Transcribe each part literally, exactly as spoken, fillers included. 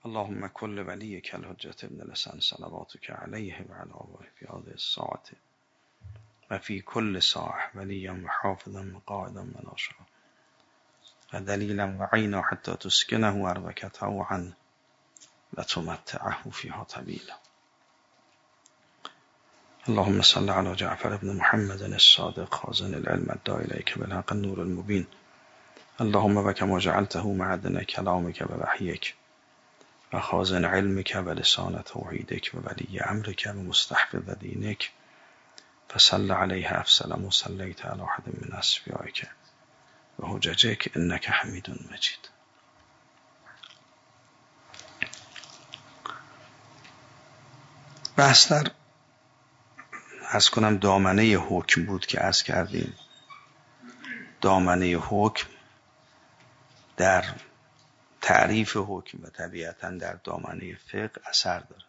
اللهم كل وليك الحجة ابن الحسن صلواتك عليه وعلى آله في هذه الساعة وفي كل ساعة وليا وحافظا وقائدا وناصرا ودليلا وعينا حتى تسكنه أرضك طوعا وتمتعه فيها طويلا. اللهم صل على جعفر بن محمد الصادق خازن العلم الداعي إليك بالحق النور المبين. اللهم وكما جعلته معدن كلامك ووحيك وخازن علمك ولسان توحيدك وولي أمرك ومستحفظ دينك فصل عليه أفضل ما صليت على أحد من أصفيائك وحججك إنك حميد مجيد. بحث در عرض کنم دامنه حکم بود که عرض کردیم. دامنه حکم در تعریف حکم و طبیعتاً در دامنه فقه اثر داره.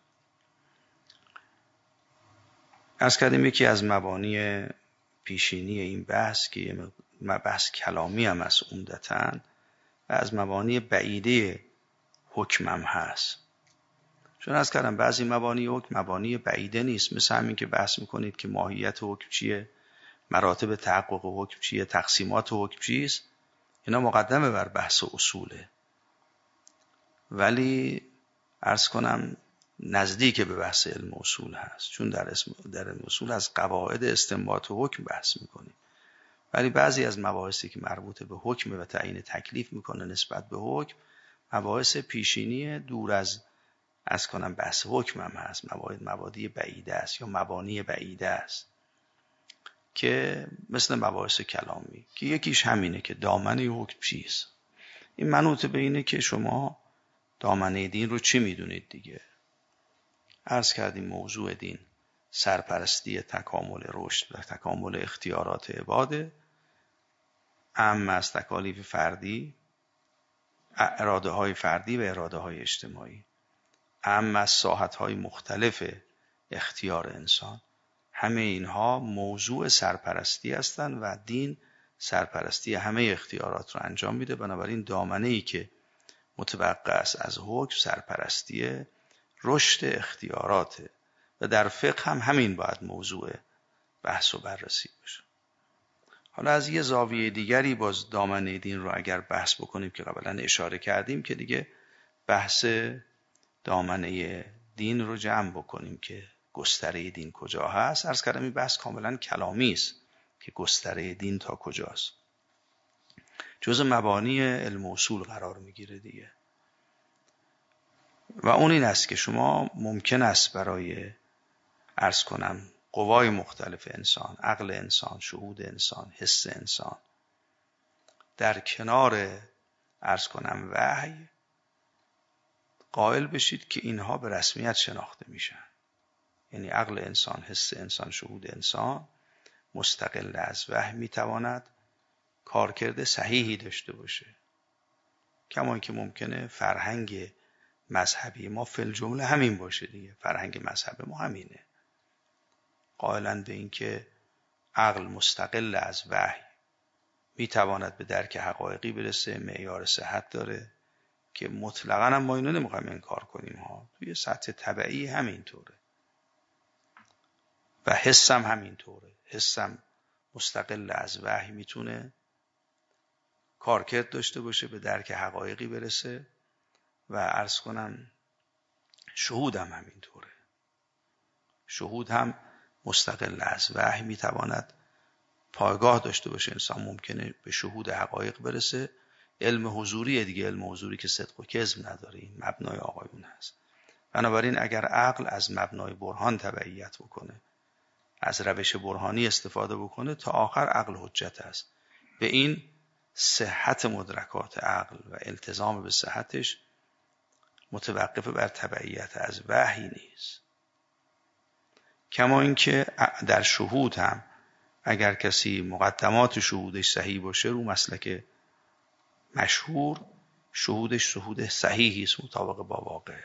عرض کردیم یکی از مبانی پیشینی این بحث که یه بحث کلامی هم از عمدتاً و از مبانی بعیده حکم هم هست. چون عرض کردم بعضی مبانی حکم مبانی بعیده نیست، مثل همین که بحث میکنید که ماهیت حکم چیه، مراتب تحقق حکم چیه، تقسیمات حکم چیست، اینا مقدمه بر بحث اصوله، ولی عرض کنم نزدیک به بحث علم اصول هست، چون در اسم در علم اصول از قواعد استنباط و حکم بحث میکنیم، ولی بعضی از مباحثی که مربوط به حکم و تعیین تکلیف میکنه نسبت به حکم مباحث پیشینی دور از از کنم بحث حکم هم هست، مواد مبادی بعیده است یا مبانی بعیده است که مثل مباحث کلامی که یکیش همینه که دامنه حکم چیست. این منوط به اینه که شما دامنه دین رو چی میدونید دیگه. عرض کردیم موضوع دین سرپرستی تکامل رشد و تکامل اختیارات عباده، اما از تکالیف فردی، اراده های فردی و اراده های اجتماعی، اما از ساحت های مختلف اختیار انسان، همه اینها موضوع سرپرستی هستند و دین سرپرستی همه اختیارات رو انجام میده. بنابراین دامنه ای که متوقع است از حکم سرپرستی رشد اختیاراته و در فقه هم همین باید موضوع بحث و بررسی باشه. حالا از یه زاویه دیگری باز دامنه دین رو اگر بحث بکنیم که قبلا اشاره کردیم که دیگه بحث دامنه دین رو جمع بکنیم که گستره دین کجا هست. عرض کردم این بحث کاملا کلامی است که گستره دین تا کجاست، جزء مبانی علم اصول قرار میگیره دیگه. و اون این است که شما ممکن است برای عرض کنم قوای مختلف انسان، عقل انسان، شهود انسان، حس انسان، در کنار عرض کنم وحی قائل بشید که اینها به رسمیت شناخته میشن. یعنی عقل انسان، حس انسان، شهود انسان مستقل از وحی میتواند کارکرد صحیحی داشته باشه، کما اینکه ممکنه فرهنگ مذهبی ما فی الجمله همین باشه دیگه. فرهنگ مذهب ما همینه، قائلن به این که عقل مستقل از وحی میتواند به درک حقایقی برسه، معیار صحت داره که مطلقاً هم ما اینو نمیخوایم انکار کنیم ها، توی سطح طبعی همینطوره و حسم همینطوره. حسم مستقل از وحی میتونه کارکرد داشته باشه، به درک حقایقی برسه و عرض کنم شهود هم همینطوره. شهود هم مستقل از وحی میتواند پایگاه داشته باشه، انسان ممکنه به شهود حقایق برسه. علم حضوری دیگه، علم حضوری که صدق و کذب نداره، این مبنای آقایون هست. بنابراین اگر عقل از مبنای برهان تبعیت بکنه، از روش برهانی استفاده بکنه، تا آخر عقل حجت است. به این صحت مدرکات عقل و التزام به صحتش متوقف بر تبعیت از وحی نیست. کما اینکه در شهود هم اگر کسی مقدمات شهودش صحیح باشه، رو مسلک مشهور شهودش شهود صحیحی است مطابق با واقع.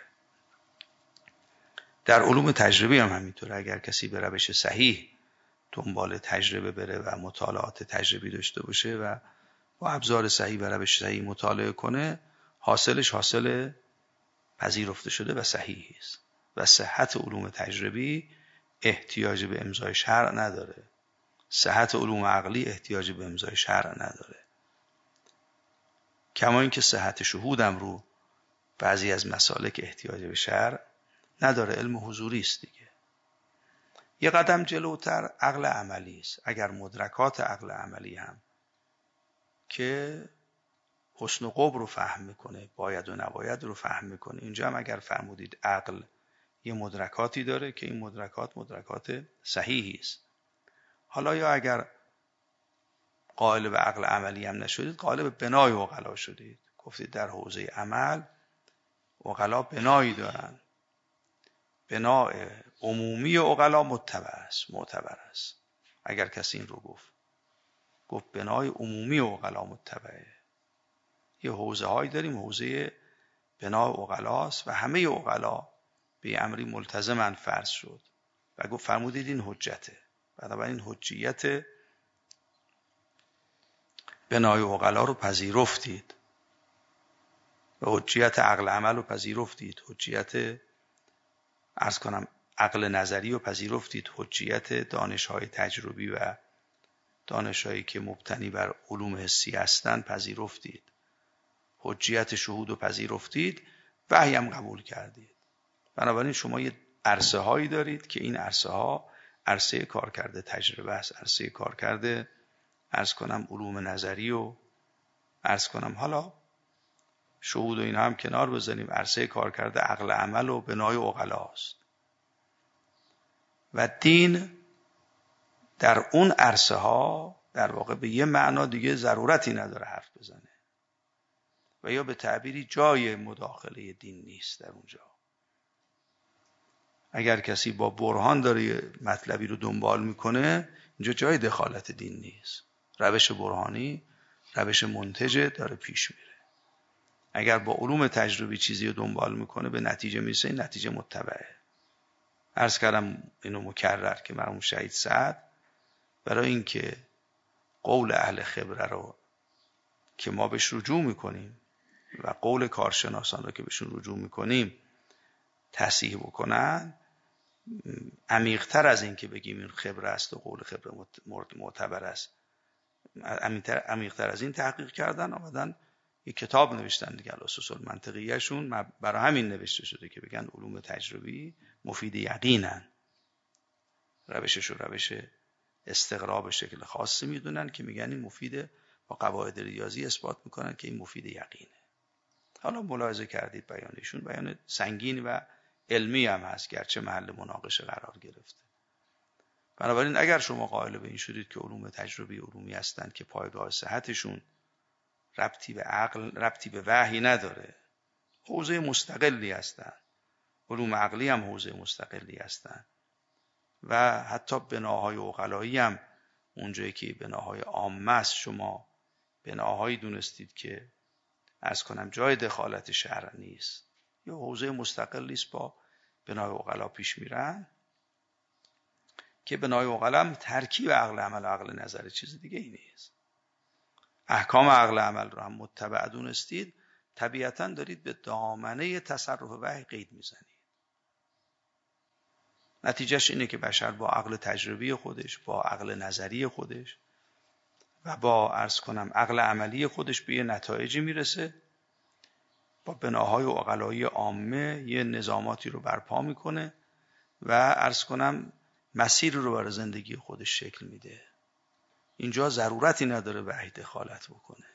در علوم تجربی هم همینطوره، اگر کسی به روش صحیح دنبال تجربه بره و مطالعات تجربی داشته باشه و با ابزار صحیح و روش صحیح مطالعه کنه، حاصلش حاصل پذیرفته شده و صحیحی است و صحت علوم تجربی احتیاج به امضای شرع نداره. صحت علوم عقلی احتیاج به امضای شرع نداره. کما اینکه صحت شهودم رو بعضی از مسالک احتیاج به شرع نداره، علم حضوری است دیگه. یه قدم جلوتر عقل عملی است. اگر مدرکات عقل عملی هم که حسن و قبح رو فهم میکنه، باید و نباید رو فهم میکنه، اینجا هم اگر فرمودید عقل یه مدرکاتی داره که این مدرکات مدرکات صحیحی است. حالا یا اگر قائل به عقل عملی هم نشدید، قائل به بنای عقلا شدید. گفتید در حوزه عمل عقلا بنایی دارن. بنای عمومی عقلا متبع است، معتبر است. اگر کسی این رو گفت گفت بنای عمومی عقلا متبعه. یه حوزه هایی داریم، حوزه بنای عقلاست و همه عقلا به امری ملتزمن فرض شد و گفت فرمودید این حجته. بنابراین حجیت بنای عقلا رو پذیرفتید و حجیت عقل عمل رو پذیرفتید، حجیت عرض کنم عقل نظری رو پذیرفتید، حجیت دانش‌های تجربی و دانش‌هایی که مبتنی بر علوم حسی هستند پذیرفتید، حجیت شهود رو پذیرفتید، وحی هم قبول کردید. بنابراین شما یه عرصه هایی دارید که این عرصه ها عرصه کارکرد تجربه است، عرصه کارکرد عرض کنم علوم نظری و عرض کنم حالا شهود و این هم کنار بذاریم، عرصه کارکرد عقل عمل و بنای عقلا است. و دین در اون عرصه ها در واقع به یه معنا دیگه ضرورتی نداره حرف بزنه و یا به تعبیری جای مداخله دین نیست در اونجا. اگر کسی با برهان داره مطلبی رو دنبال میکنه، اینجا جای دخالت دین نیست. روش برهانی روش منتجه، داره پیش میره. اگر با علوم تجربی چیزی رو دنبال میکنه به نتیجه میرسه، این نتیجه متبعه. عرض کردم اینو مکرر که مرحوم شهید سعد برای اینکه قول اهل خبره رو که ما بهش رجوع میکنیم و قول کارشناسان رو که بهشون رجوع میکنیم تصحیح بکنن، عمیق‌تر از این که بگیم این خبره است و قول خبره معتبر است، عمیق‌تر از این تحقیق کردن، آمدن یک کتاب نوشتن دیگه، الاساس المنطقیه شون برای همین نوشته شده که بگن علوم تجربی مفید یقینن. روشش رو روش استقرا به شکل خاصی میدونن که میگن این مفیده، با قواعد ریاضی اثبات میکنن که این مفید یقینه. حالا ملاحظه کردید بیانشون بیان سنگین و علمی هم هست، گرچه محل مناقشه قرار گرفته. بنابراین اگر شما قائل به این شدید که علوم تجربی علومی هستند که پایگاه صحتشون ربطی به عقل، ربطی به وحی نداره، حوزه مستقلی هستند، علوم عقلی هم حوزه مستقلی هستند و حتی بناهای عقلایی هم اونجایی که بناهای عامه است شما بناهایی دونستید که عرض کنم جای دخالت شرع نیست، یا حوزه مستقلی است با بنای عقلا پیش میرن که بنای عقلا هم ترکیب عقل عمل و عقل نظر، چیز دیگه ای نیست. احکام عقل عمل رو هم متبع دونستید، طبیعتاً دارید به دامنه تصرف وحی قید میزنید. نتیجهش اینه که بشر با عقل تجربی خودش، با عقل نظری خودش و با عرض کنم عقل عملی خودش به یه نتایجی میرسه، با بناهای عقلایی عامه یه نظاماتی رو برپا میکنه و عرض کنم مسیر رو برای زندگی خودش شکل میده. اینجا ضرورتی نداره وحی دخالت بکنه.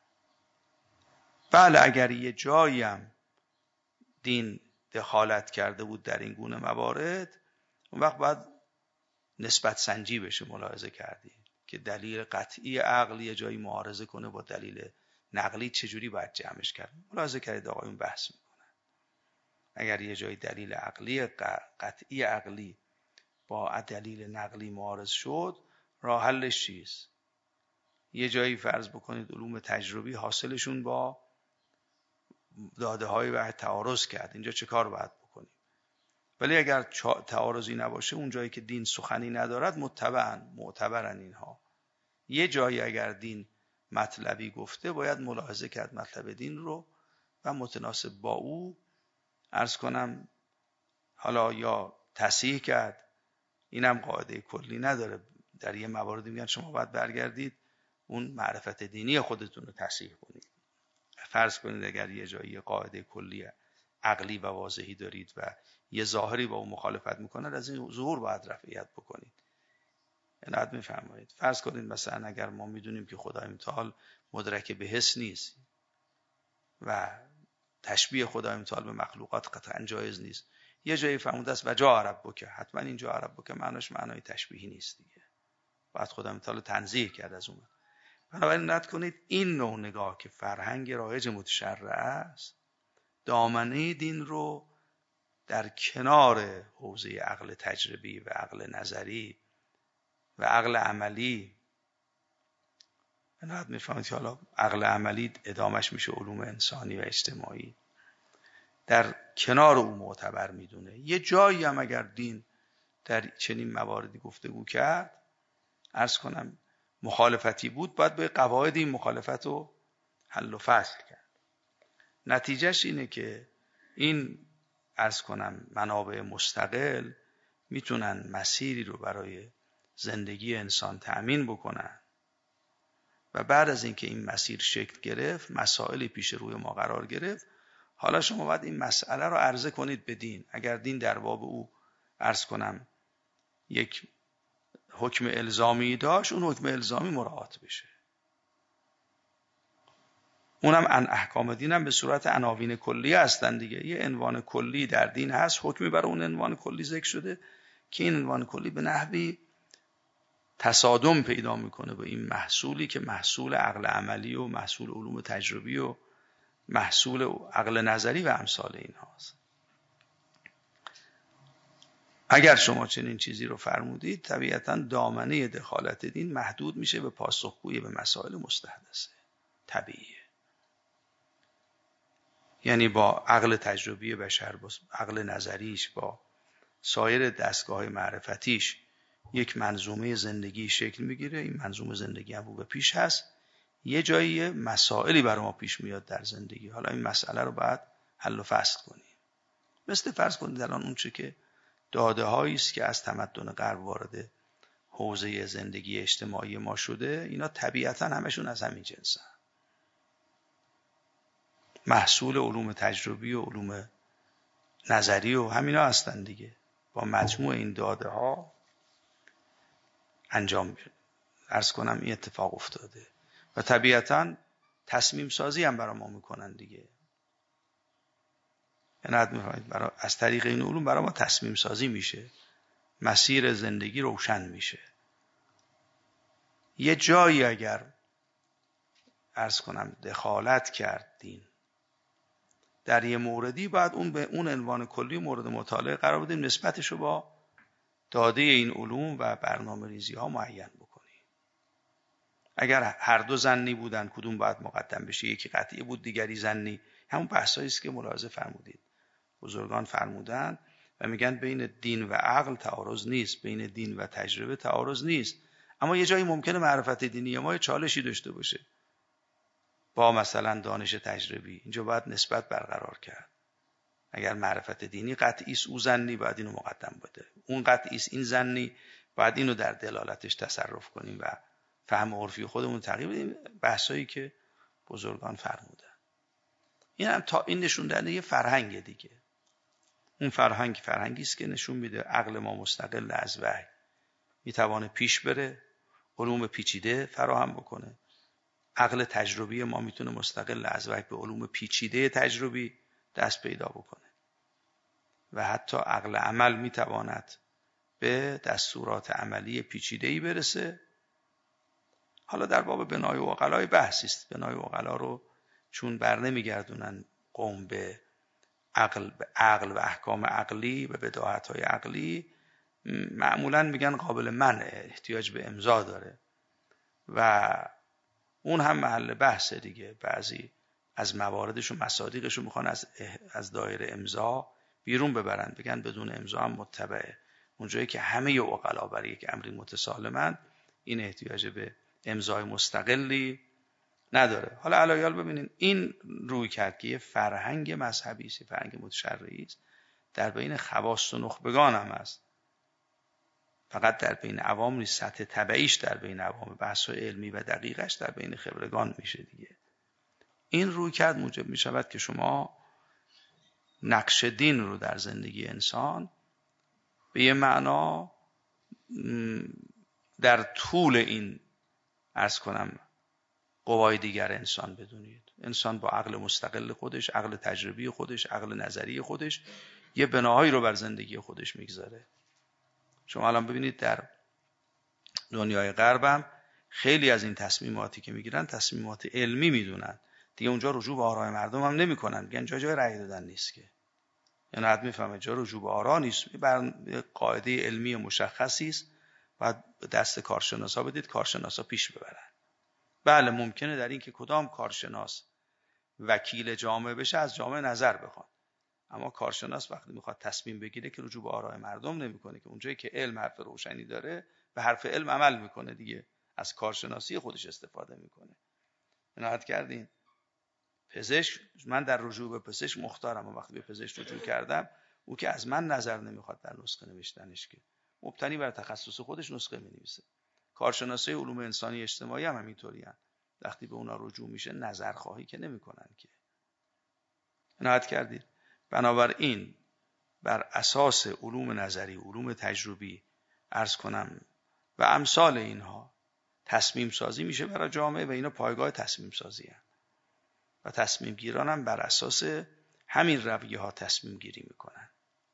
بله اگر یه جایی هم دین دخالت کرده بود در این گونه موارد، اون وقت باید نسبت سنجی بشه. ملاحظه کردید که دلیل قطعی عقل یه جایی معارضه کنه با دلیل نقلی، چجوری باید جمعش کرد. ملاحظه کردید آقایون بحث میکنن. اگر یه جایی دلیل عقلی قطعی عقلی با دلیل نقلی معارض شد، راه حلش چیست؟ یه جایی فرض بکنید علوم تجربی حاصلشون با داده های وحی تعارض کرد، اینجا چه کار باید بکنیم؟ ولی اگر تعارضی نباشه، اون جایی که دین سخنی ندارد متبعن معتبرن اینها. یه جایی اگر دین مطلبی گفته، باید ملاحظه کرد مطلب دین رو و متناسب با او عرض کنم حالا یا تصحیح کرد، اینم قاعده کلی نداره. در یه مواردی میگن شما باید برگردید اون معرفت دینی خودتون رو تصحیح کنید. فرض کنید اگر یه جایی قاعده کلی عقلی و واضحی دارید و یه ظاهری با اون مخالفت میکنه، از این ظهور باید رفعیت بکنید. عنایت میفرمایید. فرض کنید مثلا اگر ما میدونیم که خدای متعال مدرک به حس نیست و تشبیه خدای متعال به مخلوقات قطعا جایز نیست، یه جایی فرموده است و جا عرب بکه، حتما این جا عرب بکه معناش معنای تشبیهی نیست دیگه، باید خدای متعال تنزیه کرد از اون. بنابراین عنایت کنید این نوع نگاه که فرهنگ رایج متشرع است، دامنه دین رو در کنار حوزه عقل تجربی و عقل نظری و عقل عملی، عنایت میفهمید که حالا عقل عملی ادامش میشه علوم انسانی و اجتماعی، در کنار او معتبر میدونه. یه جایی هم اگر دین در چنین مواردی گفتگو کرد، عرض کنم مخالفتی بود، باید به قواعد این مخالفت رو حل و فصل کرد. نتیجهش اینه که این عرض کنم منابع مستقل میتونن مسیری رو برای زندگی انسان تأمین بکنن و بعد از اینکه این مسیر شکل گرفت، مسائلی پیش روی ما قرار گرفت، حالا شما باید این مسئله رو عرضه کنید به دین. اگر دین در باب او عرض کنم یک حکم الزامی داشت، اون حکم الزامی مراعات بشه. اونم ان احکام دین هم به صورت عناوین کلی هستن دیگه. یه عنوان کلی در دین هست، حکمی برای اون عنوان کلی ذکر شده که این عنوان کلی به نحوی تصادم پیدا میکنه با این محصولی که محصول عقل عملی و محصول علوم تجربی و محصول عقل نظری و امثال این هاست. اگر شما چنین چیزی رو فرمودید، طبیعتاً دامنه دخالت دین محدود میشه به پاسخگویی به مسائل مستحدثه. طبیعیه. یعنی با عقل تجربی بشر، با عقل نظریش، با سایر دستگاه معرفتیش یک منظومه زندگی شکل میگیره. این منظومه زندگی هم به پیش هست، یه جایی مسائلی برای ما پیش میاد در زندگی. حالا این مسئله رو باید حل و فصل کنیم. مثل فرض کنید الان اون چه که داده هایی است که از تمدن غرب وارد حوزه زندگی اجتماعی ما شده، اینا طبیعتاً همشون از همین جنسن، محصول علوم تجربی و علوم نظری و همینا هستن دیگه. با مجموع این داده ها انجام میشه. عرض کنم این اتفاق افتاده و طبیعتاً تصمیم سازی هم برای ما میکنن دیگه. عنایت می‌فرمایید برای از طریق این علوم برای ما تصمیم سازی میشه، مسیر زندگی روشن میشه. یه جایی اگر عرض کنم دخالت کرد دین در یه موردی، باید اون به اون عنوان کلی مورد مطالعه قرار بدیم، نسبتش رو با داده این علوم و برنامه ریزی ها معین بکنیم. اگر هر دو ظنی بودن کدوم باید مقدم بشه؟ یکی قطعی بود دیگری ظنی. همون بحثایی است که ملاحظه فرمودید بزرگان فرمودن و میگن بین دین و عقل تعارض نیست، بین دین و تجربه تعارض نیست، اما یه جایی ممکنه معرفت دینی ما چالشی داشته باشه با مثلا دانش تجربی. اینجا باید نسبت برقرار کرد. اگر معرفت دینی قطعی است، او ظنی، باید اینو مقدم بده. اون قطعی است، این ظنی، باید اینو در دلالتش تصرف کنیم و فهم عرفی خودمون تغییر بدیم. بحثایی که بزرگان فرمودن، این هم تا این نشون دهنده یه فرهنگ دیگه. اون فرهنگ فرهنگی است که نشون میده عقل ما مستقل از وحی میتوانه پیش بره، علوم پیچیده فراهم بکنه. عقل تجربی ما میتونه مستقل از وحی به علوم پیچیده تجربی دست پیدا بکنه و حتی عقل عمل میتواند به دستورات عملی پیچیده‌ای برسه. حالا در باب بنای عقلای بحثی است. بنای عقلا رو چون بر نمیگردونن قوم به عقل به عقل و احکام عقلی و بداهت‌های عقلی، معمولاً میگن قابل منع، احتیاج به امضا داره و اون هم محل بحث دیگه. بعضی از مواردش و مصادیقش رو میخوان از از دایره امضا بیرون ببرن، بگن بدون امضا هم متبعه. اونجایی که همه عقلا برای یک امری متسالمند، این احتیاج به امضای مستقلی نداره. حالا علایال ببینین این روی کرد که یه فرهنگ مذهبی است، فرهنگ متشرعی است، در بین خواص و نخبگان هم هست. فقط در بین عوام نیست، سطح تبعیش در بین عوام، بحث‌های علمی و دقیقش در بین خبرگان میشه دیگه. این روی کرد موجب میشود که شما نقش دین رو در زندگی انسان به یه معنا در طول این عرض کنم قوای دیگر انسان بدونید. انسان با عقل مستقل خودش، عقل تجربی خودش، عقل نظری خودش یه بناهایی رو بر زندگی خودش میگذاره. شما الان ببینید در دنیای غربم خیلی از این تصمیماتی که میگیرن تصمیمات علمی میدونن دیگه. اونجا رجوع به آرای مردم هم نمیکنن، میگن جا جای رأی دادن نیست که، یعنی حد میفهمه جا رجوع به آرا نیست، بر قاعده علمی مشخصی است، بعد دست کارشناسا بدید، کارشناسا پیش ببرن. بله ممکنه در این که کدام کارشناس وکیل جامعه بشه از جامعه نظر بخواد، اما کارشناس وقتی میخواد تصمیم بگیره که رجوع به آرای مردم نمیکنه، که اونجایی که علم حرف روشنی داره به حرف علم عمل میکنه دیگه، از کارشناسی خودش استفاده میکنه. عنایت کردین. پزشک، من در رجوع به پزشک مختارم، و وقتی به پزشک رجوع کردم او که از من نظر نمیخواد در نسخه نوشتنش، که مبتنی بر تخصص خودش نسخه مینویسه. کارشناسای علوم انسانی اجتماعی هم همینطوری هستند. وقتی به اونا رجوع میشه نظر خواهی که نمیکنن که. عنایت کردید. بنابراین بر اساس علوم نظری، علوم تجربی عرض کنم و امثال اینها تصمیم سازی میشه برای جامعه، و اینا پایگاه تصمیم سازی هست و تصمیم گیران هم بر اساس همین رویه ها تصمیم گیری میکنن.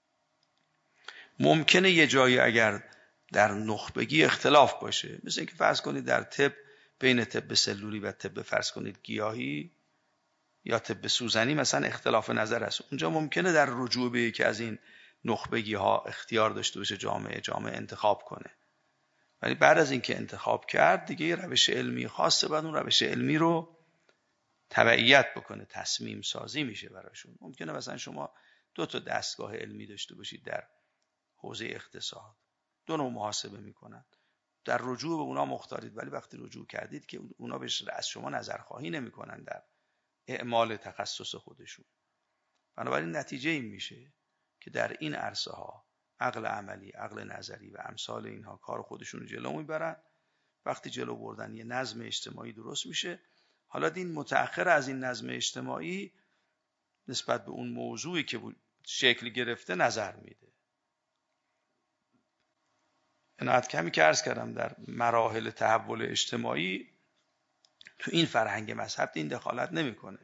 ممکنه یه جایی اگر در نخبگی اختلاف باشه، مثل اینکه فرض کنید در طب بین طب سلولی و طب فرض کنید گیاهی یا طب سوزنی مثلا اختلاف نظر است، اونجا ممکنه در رجوع به یکی از این نخبگی ها اختیار داشته باشه جامعه جامعه انتخاب کنه. ولی بعد از اینکه انتخاب کرد دیگه یه روش علمی خاصه، بعد اون روش علمی رو تبعیت بکنه، تصمیم سازی میشه براشون. ممکنه مثلا شما دو تا دستگاه علمی داشته باشید در حوزه اقتصاد، دو نوع محاسبه میکنن، در رجوع به اونا مختارید، ولی وقتی رجوع کردید که اونا بهش از شما نظرخواهی نمیکنن در اعمال تخصص خودشون. بنابراین نتیجه این میشه که در این عرصه ها عقل عملی، عقل نظری و امثال اینها کار خودشون رو جلو میبرن. وقتی جلو بردن یه نظم اجتماعی درست میشه. حالا دین متأخر از این نظم اجتماعی نسبت به اون موضوعی که شکل گرفته نظر میده. عنایت کمی که عرض کردم در مراحل تحول اجتماعی تو این فرهنگ مذهب دین دخالت نمیکنه.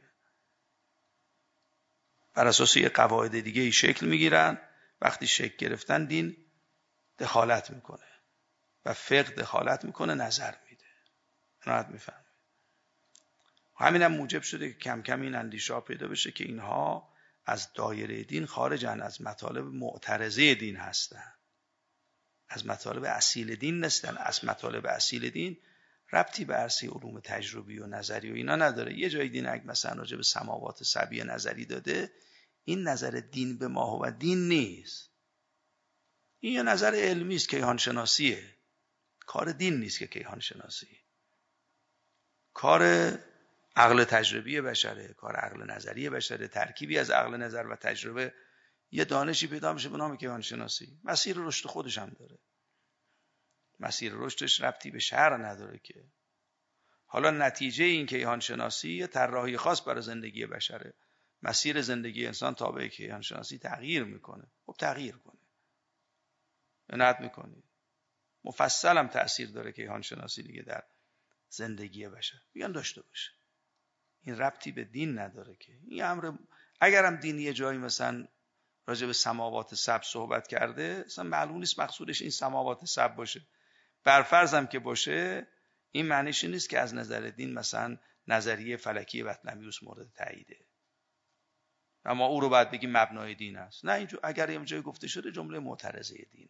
بر اساس یه قواعد دیگه ای شکل میگیرن. وقتی شکل گرفتن دین دخالت میکنه و فقه دخالت میکنه، نظر میده. عنایت میفهم. همین هم موجب شده که کم کم این اندیشه پیدا بشه که اینها از دایره دین خارجن، از مطالب معترضه دین هستن، از مطالب اصیل دین نیستن. از مطالب اصیل دین ربطی به عرصه علوم تجربی و نظری و اینا نداره. یه جای دین اگه مثلا راجع به سماوات سبعی نظری داده، این نظر دین به ما و دین نیست، این یه نظر علمی است، کیهان شناسیه، کار دین نیست که کیهان شناسی، کار عقل تجربی بشره، کار عقل نظری بشره، ترکیبی از عقل نظر و تجربه یه دانشی پیدا میشه به نام کیهان شناسی. مسیر رشد خودش هم داره، مسیر رشدش ربطی به شرع نداره که. حالا نتیجه این کیهان شناسی یه طراحی خاص برای زندگی بشره. مسیر زندگی انسان تابع کیهان شناسی تغییر میکنه. خب تغییر کنه، عنایت میکنه. مفصل هم تأثیر داره کیهان شناسی دیگه در زندگی بشر، میگن داشته باشه. این ربطی به دین نداره که. این امر اگرم دینی یه جایی مثلا راجع به سماوات سبع صحبت کرده، اصلا معلوم نیست مقصودش این سماوات سبع باشه. برفرضم که باشه، این معنیش نیست که از نظر دین مثلا نظریه فلکی بطلمیوس مورد تاییده، اما او رو باید بگیم مبنای دین است. نه، اینجور اگر یه جایی گفته شده جمله معترضه دینه.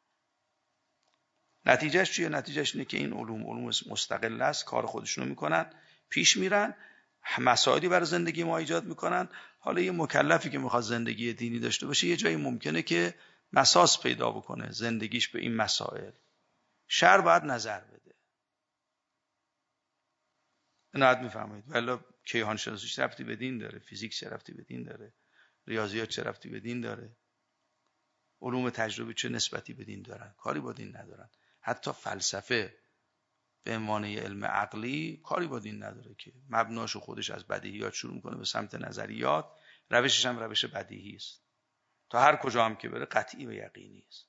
نتیجهش چیه؟ نتیجهش اینه که این علوم علوم مستقل است، کار خودشونو میکنن، پیش میرن، مسائلی برای زندگی ما ایجاد میکنن. حالا یه مکلفی که میخواد زندگی دینی داشته باشه، یه جایی ممکنه که مساس پیدا بکنه زندگیش به این مسائل. شرع باید نظر بده. عنایت میفرمایید. ولی کیهان شناسی چه ربطی به دین داره؟ فیزیک چه ربطی به دین داره؟ ریاضیات چه ربطی به دین داره؟ علوم تجربی چه نسبتی به دین دارن؟ کاری با دین ندارن. حتی فلسفه به عنوان علم عقلی کاری با دین نداره که مبناشو خودش از بدیهیات شروع میکنه به سمت نظریات، روشش هم روش بدیهی است. تا هر کجا هم که بره قطعی و یقینی است.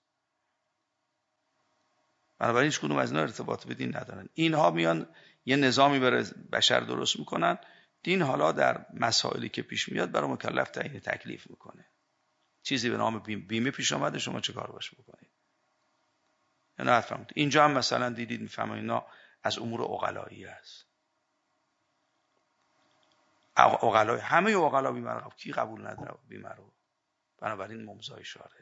بنابراین هیچ کدوم از اینا ارتباط به دین ندارن. اینها میان یه نظامی برای بشر درست میکنن. دین حالا در مسائلی که پیش میاد برای مکلف تعیین تکلیف میکنه. چیزی به نام بیمه پیش آمده، شما چه کار باش بکنید؟ نه فهمید. اینجا هم مثلا دیدید میفهمید اینا از امور عقلایی است. عقلای همه عقلا بیمه رو کی قبول نداره بیمه رو؟ بنابراین ممضای شاره.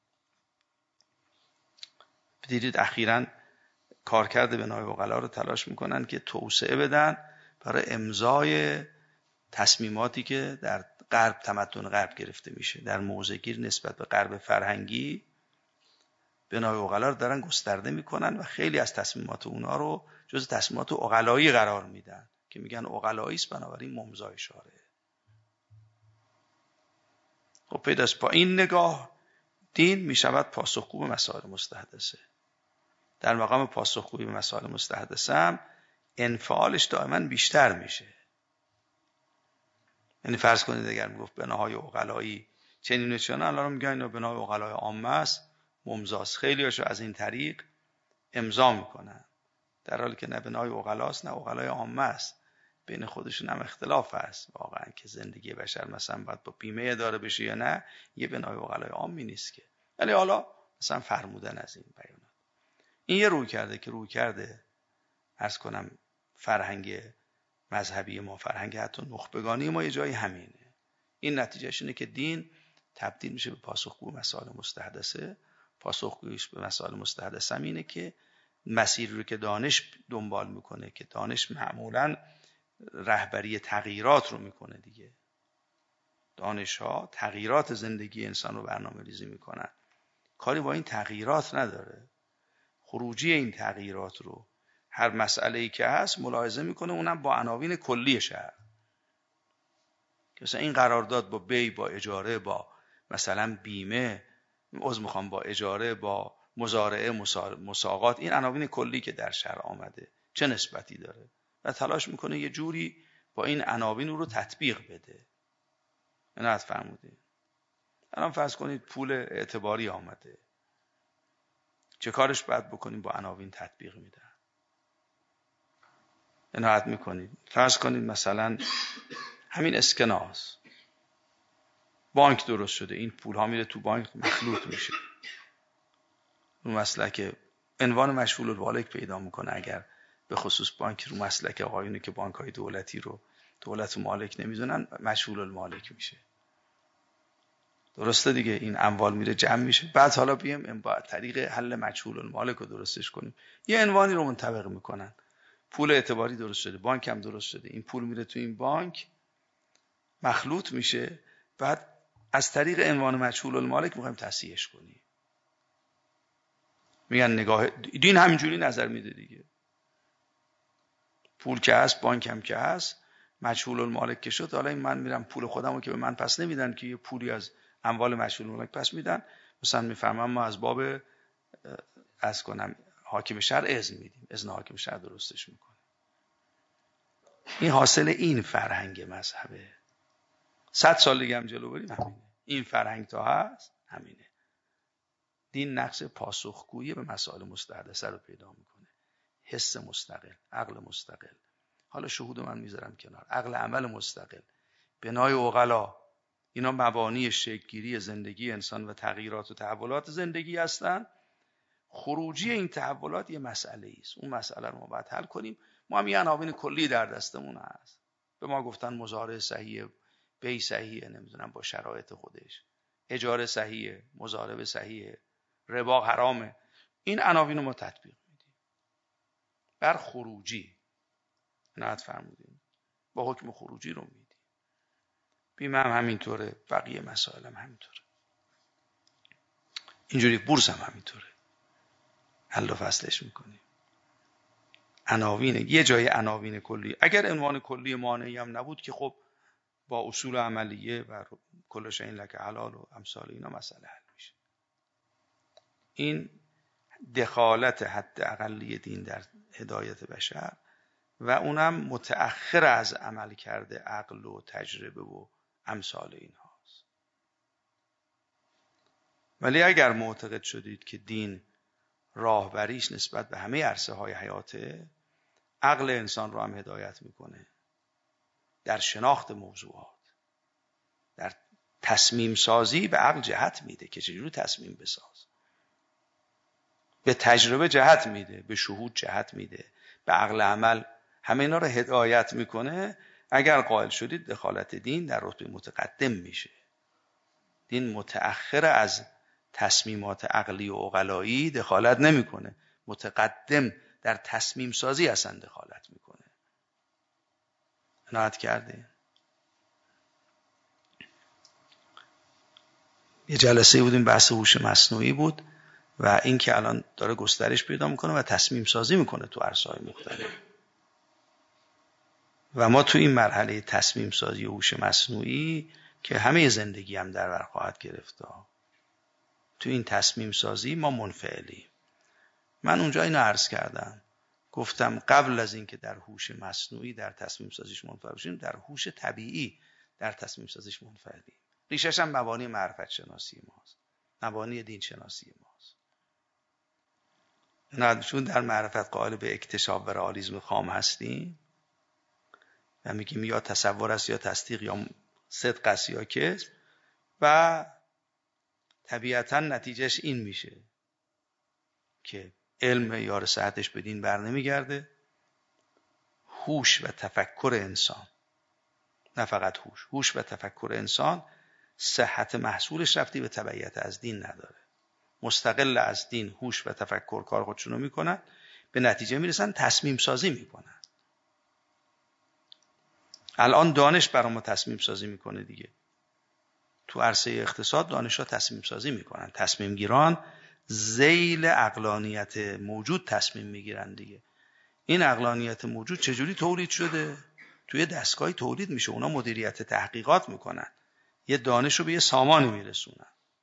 دیدید اخیراً کارکرد بنای عقلا رو تلاش میکنن که توسعه بدن برای امضای تصمیماتی که در غرب، تمدن غرب گرفته میشه، در موضع‌گیر نسبت به غرب فرهنگی بنای عقلا رو دارن گسترده میکنن و خیلی از تصمیمات اونا رو جز تصمیمات عقلایی قرار میدن که میگن عقلایی است، بنابراین ممضای شاره. خب پیداست با این نگاه دین میشود پاسخگو به مسائل مستحدثه. در مقام پاسخگویی به مسائل مستحدثه هم انفعالش دائما بیشتر میشه. یعنی فرض کنید اگر میگفت بناهای عقلایی چنین و چنان، الان میگن اینا بنای عقلای عامه است، ممضاست. خیلیاشو از این طریق امضا میکنن، در حالی که نه بنای عقلاست نه عقلای عامه است. بین خودشون هم اختلاف هست واقعا که زندگی بشر مثلا باید با بیمه اداره بشه یا نه، یه بنای عقلای عامی نیست که. ولی حالا مثلا فرمودن از این بیانات. این یه روی کرده که روی کرده عرض کنم فرهنگ مذهبی ما، فرهنگ حتی نخبگانی ما یه جایی همینه. این نتیجهش اینه که دین تبدیل میشه به پاسخگو مسائل مستحدثه. پاسخگویش به مسائل مستحدثه هم اینه که مسیری رو که دانش دنبال میکنه، که دانش معمولاً رهبری تغییرات رو میکنه دیگه. دانش ها تغییرات زندگی انسان رو برنامه ریزی میکنن، کاری با این تغییرات نداره. خروجی این تغییرات رو هر مسئله‌ای که هست ملاحظه میکنه، اونم با عناوین کلی شهر. که مثلا این قرارداد با بی، با اجاره، با مثلا بیمه، عذر میخوام، با اجاره، با مزارعه، مساقات، این عناوین کلی که در شرع آمده چه نسبتی داره و تلاش میکنه یه جوری با این عناوین رو تطبیق بده. نه فرمودید. الان فرض کنید پول اعتباری آمده، چه کارش باید بکنیم؟ با عناوین تطبیق میدن. عنایت میکنید. فرض کنید مثلا همین اسکناس، بانک درست شده، این پول ها میره تو بانک مخلوط میشه. اون مسلک عنوان مشغول الوالک پیدا میکنه، اگر به خصوص بانک رو مسلک آقایونه که بانک های دولتی رو دولت و مالک نمیدونن، مشغول المالک میشه. درسته دیگه، این اموال میره جمع میشه. بعد حالا بیام با طریق حل مجهول المالک رو درستش کنیم، یه عنوانی رو منطبق میکنن. پول اعتباری درست شده، بانک هم درست شده، این پول میره تو این بانک مخلوط میشه، بعد از طریق عنوان مجهول المالک میخوایم تصحیحش کنیم. میگن نگاه دین همینجوری نظر میده دیگه. پول که هست، بانک هم که هست، مجهول المالک که شد، حالا این من میرم پول خودمو که به من پس نمیدن، که یه پولی از اموال مجهول المالک پس میدن، مثلا میفهمم ما از باب از کنم حاکم شهر اذن میدیم، اذن حاکم شهر درستش میکنه. این حاصل این فرهنگ مذهبه. صد سال دیگه هم جلو بریم همینه. این فرهنگ تا هست همینه. دین نقش پاسخگویی به مسائل مستحدثه رو پیدا میکنه. حس مستقل، عقل مستقل. حالا شهود من میذارم کنار. عقل عمل مستقل، بنای عقلا، اینا مبانی شکل‌گیری زندگی انسان و تغییرات و تحولات زندگی هستن. خروجی این تحولات یه مسئله است. اون مسئله رو ما باید حل کنیم. ما هم یه عناوین کلی در دستمون هست. به ما گفتن مزارع صحیحه، بی صحیحه، نمیدونم با شرایط خودش، اجاره صحیحه، مزاربه صحیحه، ربا حرامه. این عناوین رو ما تطبیق میدیم بر خروجی. نهایت فرمودیم با حکم خروجی رو میدیم. بیمه هم همینطوره، بقیه مسائل هم همینطوره. اینجوری بورس هم همینطوره، حل و فصلش میکنیم. عناوین، یه جای عناوین کلی. اگر عنوان کلی مانعی هم نبود که خب با اصول عملیه و کل شیء لک حلال و امثال اینا مسئله حل میشه. این دخالت حد اقلی دین در هدایت بشر و اونم متأخر از عمل کرده عقل و تجربه و امثال اینهاست. ولی اگر معتقد شدید که دین راهبریش نسبت به همه عرصه های حیاته، عقل انسان رو هم هدایت میکنه در شناخت موضوعات، در تصمیم سازی به عقل جهت میده که چجوری تصمیم بساز، به تجربه جهت میده، به شهود جهت میده، به عقل عمل، همه اینا رو هدایت میکنه. اگر قائل شدید دخالت دین در رتبه متقدم میشه. دین متأخر از تصمیمات عقلی و عقلایی دخالت نمیکنه، متقدم در تصمیم سازی اصلا دخالت میکنه. عنایت کرده. یه جلسه بودیم بحث هوش مصنوعی بود و این که الان داره گسترش پیدا میکنه و تصمیم سازی میکنه تو عرصه‌های مختلف. و ما تو این مرحله تصمیم سازی هوش مصنوعی که همه زندگی هم در بر خواهد گرفت، تو این تصمیم سازی ما منفعلیم. من اونجا اینو عرض کردم، گفتم قبل از اینکه در هوش مصنوعی در تصمیم سازیش منفعل بشیم، در هوش طبیعی در تصمیم سازیش منفعلیم. ریشش هم مبانی معرفت شناسی ماست، مبانی دین شناسی ماست. نه چون در معرفت قائل به اکتشاف و رئالیسم خام هستیم و میگیم یا تصور است یا تصدیق یا صدق است یا کذب، و طبیعتا نتیجهش این میشه که علم یار صحتش به دین بر نمیگرده. هوش و تفکر انسان، نه فقط هوش، هوش و تفکر انسان صحت محصولش رفتی به تبعیت از دین نداره. مستقل از دین هوش و تفکر کار خودشونو میکنن، به نتیجه میرسن، تصمیم سازی میکنن. الان دانش برای ما تصمیم سازی میکنه دیگه. تو عرصه اقتصاد دانش‌ها تصمیم سازی میکنن، تصمیم گیران ذیل عقلانیت موجود تصمیم میگیرن دیگه. این عقلانیت موجود چجوری تولید شده؟ توی دستگاهی تولید میشه، اونا مدیریت تحقیقات میکنن، یه دانش رو به یه سامانی میرسونن.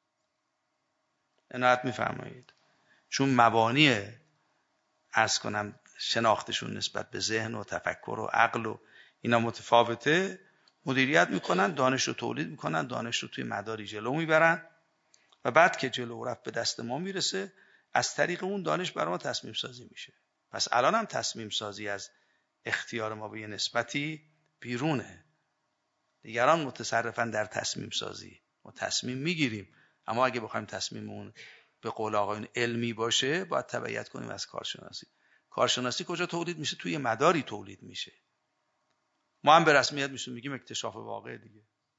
عنایت میفرمایید. چون مبانی عرض کنم شناختشون نسبت به ذهن و تفکر و عقل و اینا متفاوته، مدیریت میکنن، دانش رو تولید میکنن، دانش رو توی مداری جلو میبرن و بعد که جلو رفت به دست ما میرسه، از طریق اون دانش برای ما تصمیم سازی میشه. پس الان هم تصمیم سازی از اختیار ما به یه نسبتی بیرونه. دیگران متصرفن در تصمیم سازی، ما تصمیم میگیریم، اما اگه بخوایم تصمیممون به قول آقایون علمی باشه، باید تبعیت کنیم از کارشناسی. کارشناسی کجا تولید میشه؟ توی مداری تولید میشه. ما هم به رسمیت میشیم میگیم اکتشاف واقع دیگه.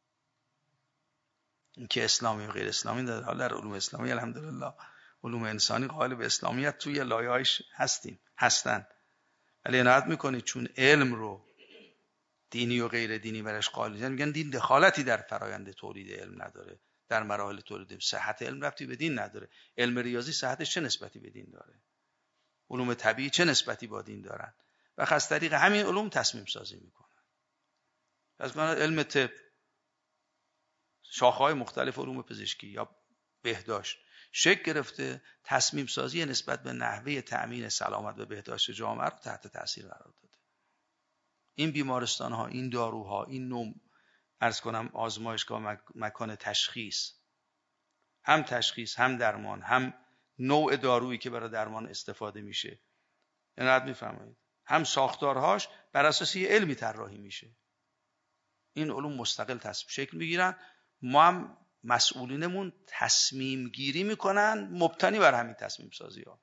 این که اسلامی و غیر اسلامی داره، حالا در علوم اسلامی الحمدلله علوم انسانی قائل به اسلامیت توی لایه‌هاش هستیم هستن، ولی عنایت میکنید چون علم رو دینی و غیر دینی برش قائل میشن، میگن دین دخالتی در فرایند تولید علم نداره، در مراحل تولید. صحت علم ربطی به دین نداره. علم ریاضی صحتش چه نسبتی به دین داره؟ علوم طبیعی چه نسبتی با دین دارن؟ و از طریق همین علوم تصمیم سازی میکنن. از من علم طب، شاخه‌های مختلف علوم پزشکی یا بهداشت شکل گرفته، تصمیم سازی نسبت به نحوه تأمین سلامت و بهداشت جامعه رو تحت تاثیر قرار داده. این بیمارستان‌ها، این داروها، این نوع عرض کنم آزمایشگاه، مکان تشخیص، هم تشخیص، هم درمان، هم نوع دارویی که برای درمان استفاده میشه، عنایت میفرمایید، هم ساختارهاش بر اساس یه علمی طراحی میشه. این علوم مستقل تصمیم شکل میگیرن، ما هم مسئولینمون تصمیم گیری میکنن مبتنی بر همین تصمیم سازی ها.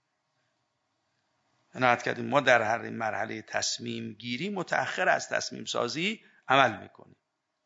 عنایت کردیم ما در هر مرحله تصمیم گیری متأخر از تصمیم سازی عمل میکنیم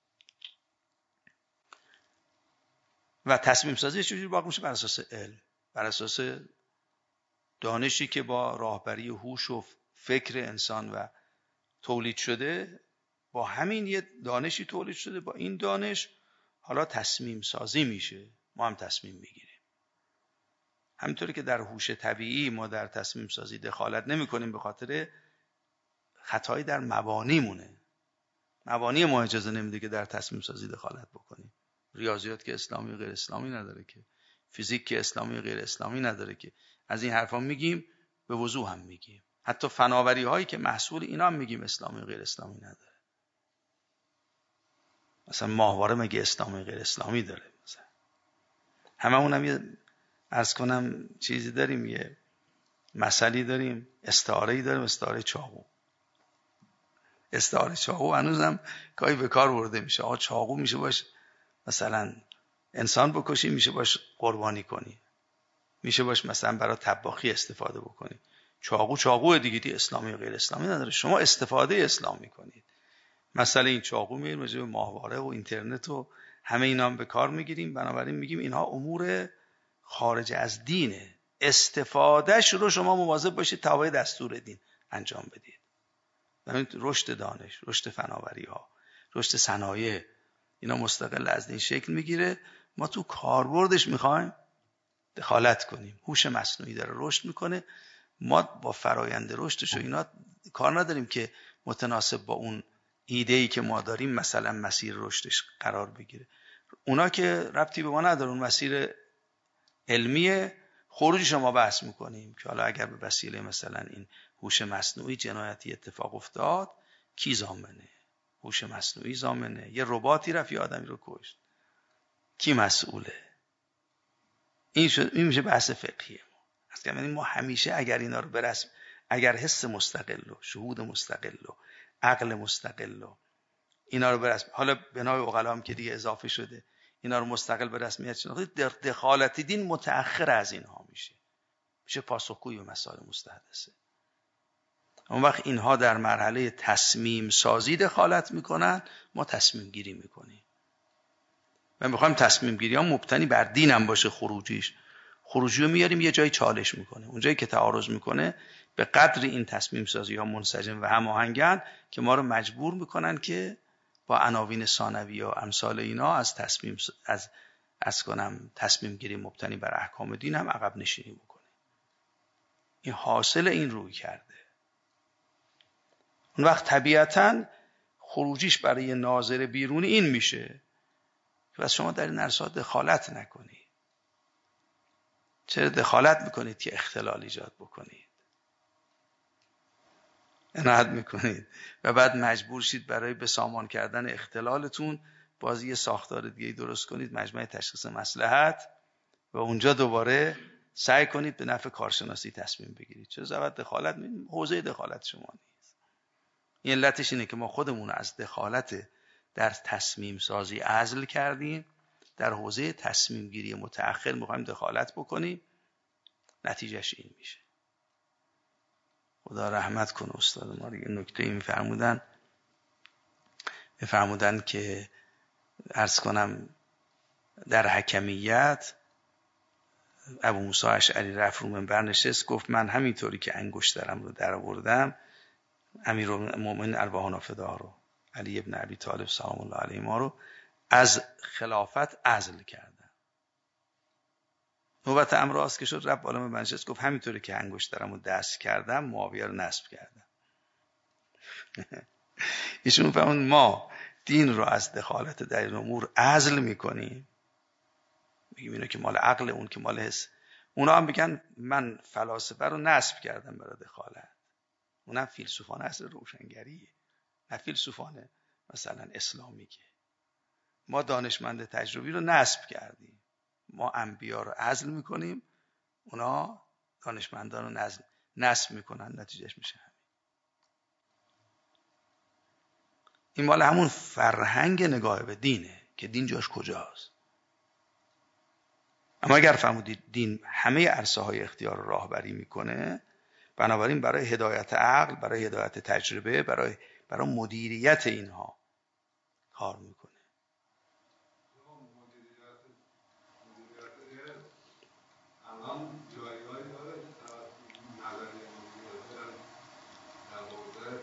و تصمیم سازی چجوری واقع میشه؟ بر اساس علم، بر اساس دانشی که با راهبری هوش و فکر انسان و تولید شده. با همین یه دانشی تولید شده، با این دانش حالا تصمیم سازی میشه، ما هم تصمیم میگیریم. همینطوری که در هوش طبیعی ما در تصمیم سازی دخالت نمی کنیم به خاطر خطایی در مبانی مونه. مبانی ما اجازه نمیده که در تصمیم سازی دخالت بکنیم. ریاضیات که اسلامی و غیر اسلامی نداره که، فیزیک که اسلامی و غیر اسلامی نداره که. از این حرفا میگیم، به وضوح هم میگیم. حتی فناوری هایی که محصول اینا هم میگیم اسلامی و غیر اسلامی نداره. مثلا ماهواره مگه اسلامی و غیر اسلامی داره؟ مثلا هممون هم یه عرض کنم چیزی داریم، یه مسئله داریم، استعاره‌ای داریم، استعاره چاقو. استعاره چاقو هنوزم گاهی به کار برده میشه. آقا چاقو میشه باش مثلا انسان بکشی، میشه باش قربانی کنی، میشه باش مثلا برای طباخی استفاده بکنی. چاقو چاقو دیگه، دی اسلامی و غیر اسلامی نداره. شما استفاده اسلام میکنید. مثلا این چاقو میریم راجع به ماهواره و اینترنت و همه اینا هم به کار میگیریم. بنابراین میگیم اینها امور خارج از دینه. استفادهش رو شما مواظب باشید تابع دستور دین انجام بدید. ببینید رشد دانش، رشد فناوری ها، رشد صنایع، اینا مستقل از این شکل میگیره. ما تو کاربردش میخوایم دخالت کنیم. هوش مصنوعی داره رشد میکنه، ما با فرایند رشدش و اینا کار نداریم که متناسب با اون ایده‌ای که ما داریم مثلا مسیر رشدش قرار بگیره. اونا که ربطی به ما نداره، اون مسیر علمی خروجی شما بحث میکنیم که حالا اگر به وسیله مثلا این هوش مصنوعی جنایتی اتفاق افتاد کی ضامنه؟ هوش مصنوعی ضامنه؟ یه رباتی رفت یه آدمی رو کشت، کی مسئوله؟ این شد، این میشه بحث فقهیه. ما اصلا یعنی ما همیشه اگر اینا رو برسم، اگر حس مستقل و شهود مستقل و عقل مستقل و اینا رو برسم، حالا بنای عقلا هم که دیگه اضافه شده، اینا رو مستقل به رسمیت شناختید، در دخالت دین متأخر از اینها میشه، میشه پاسخگوی به مسائل مستحدثه. اون وقت اینها در مرحله تصمیم سازی دخالت میکنن، ما تصمیم گیری میکنیم. و میخوایم تصمیم گیری ها مبتنی بر دین هم باشه. خروجیش خروجی رو میاریم یه جایی چالش میکنه، اون جایی که تعارض میکنه به قدر این تصمیم سازی ها منسجم و هماهنگن که ما رو مجبور میکنن که با عناوین ثانوی و امثال اینا از تصمیم از از کنم تصمیم گیری مبتنی بر احکام دین هم عقب نشینی بکنه. این حاصل این روی کرده. اون وقت طبیعتاً خروجیش برای ناظر بیرونی این میشه که بس شما در این عرصه دخالت نکنید. چرا دخالت میکنید که اختلال ایجاد بکنید؟ عنایت میکنید و بعد مجبور شید برای به سامان کردن اختلالتون بازی یه ساختار دیگه درست کنید، مجمع تشخیص مصلحت، و اونجا دوباره سعی کنید به نفع کارشناسی تصمیم بگیرید. چرا زبط دخالت می... حوزه دخالت شما نیست. این علتش اینه که ما خودمون از دخالت در تصمیم سازی عزل کردیم، در حوزه تصمیم گیری متأخر میخوایم دخالت بکنیم، نتیجهش این میشه. خدا رحمت کنه استاد ما. دیگه نکته ای میفرمودن میفرمودن که عرض کنم در حکمیت ابو موسی اشعری رفت رو منبر نشست، گفت من همینطوری که انگشترم رو در آوردم، امیرالمومنین ارواحنا فدا رو، علی ابن ابی طالب سلام الله علیه ما رو از خلافت عزل کردم. نوبت امر راست که شد رب عالم بنشست، گفت همینطوری که انگشترم رو دست کردم معاویه رو نصب کردم. ایشون فرمون ما دین رو از دخالت در این امور عزل میکنیم، میگیم اینو که مال عقل، اون که مال حس. اونا هم میگن من فلاسفه رو نصب کردم برای دخالت. اونم فیلسوفان اصل روشنگریه، نه فیلسوفان مثلا اسلامی. که ما دانشمند تجربی رو نصب کردیم، ما انبیا رو عزل میکنیم، اونا دانشمندان رو نصب نصب میکنن، نتیجهش میشه همین. این مال همون فرهنگ نگاه به دینه که دین جاش کجاست. اما اگر فهمیدید دین همه عرصه های اختیار رو راهبری میکنه، بنابراین برای هدایت عقل، برای هدایت تجربه، برای برای مدیریت اینها کار میکنه.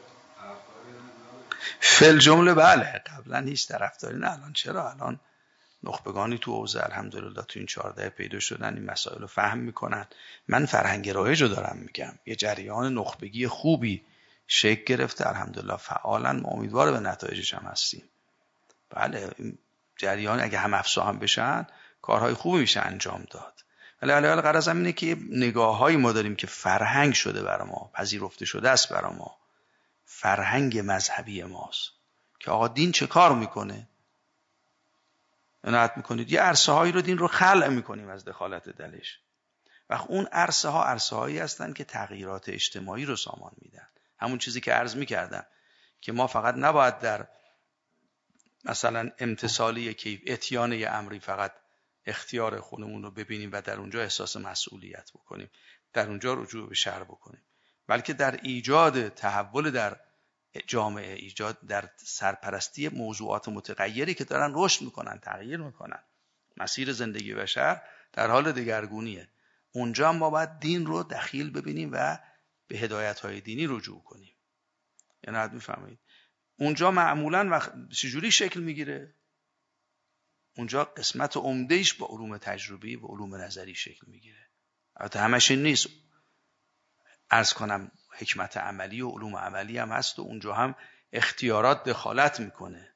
فل جمله بله، قبلا هیچ طرفداری نه، الان چرا؟ الان نخبگانی تو حوزه الحمدلله تو این چهارده پیدا شدن، این مسائل رو فهم میکنن. من فرهنگ رایج رو دارم میگم، یه جریان نخبگی خوبی شکل گرفته الحمدلله، فعالا ما امیدوار به نتایجش هم هستیم. بله این جریان اگه هم افزا هم بشن کارهای خوبی میشه انجام داد. ولی علیه غرض اینه که نگاه‌هایی ما داریم که فرهنگ شده برای ما، پذیرفته شده است برای ما، فرهنگ مذهبی ماست که آقا دین چه کار میکنه؟ عنایت میکنید یه عرصه هایی رو دین رو خلع میکنیم از دخالت درش. و اون عرصه ها عرصه هایی هستن که تغییرات اجتماعی رو سامان میدن. همون چیزی که عرض میکردم که ما فقط نباید در مثلا امتثالی کیف اتیان یه امری فقط اختیار خودمون رو ببینیم و در اونجا احساس مسئولیت بکنیم، در اونجا رجوع به شرع بکنیم، بلکه در ایجاد تحول در جامعه، ایجاد در سرپرستی موضوعات متغیری که دارن رشد میکنن، تغییر میکنن، مسیر زندگی بشر در حال دگرگونیه. اونجا ما باید دین رو دخیل ببینیم و به هدایت‌های دینی رجوع کنیم. یعنی حد میفهمید اونجا معمولاً وقت چجوری شکل میگیره؟ اونجا قسمت عمدهش با علوم تجربی و علوم نظری شکل میگیره. البته همش این نیست، عرض کنم حکمت عملی و علوم عملی هم هست و اونجا هم اختیارات دخالت میکنه،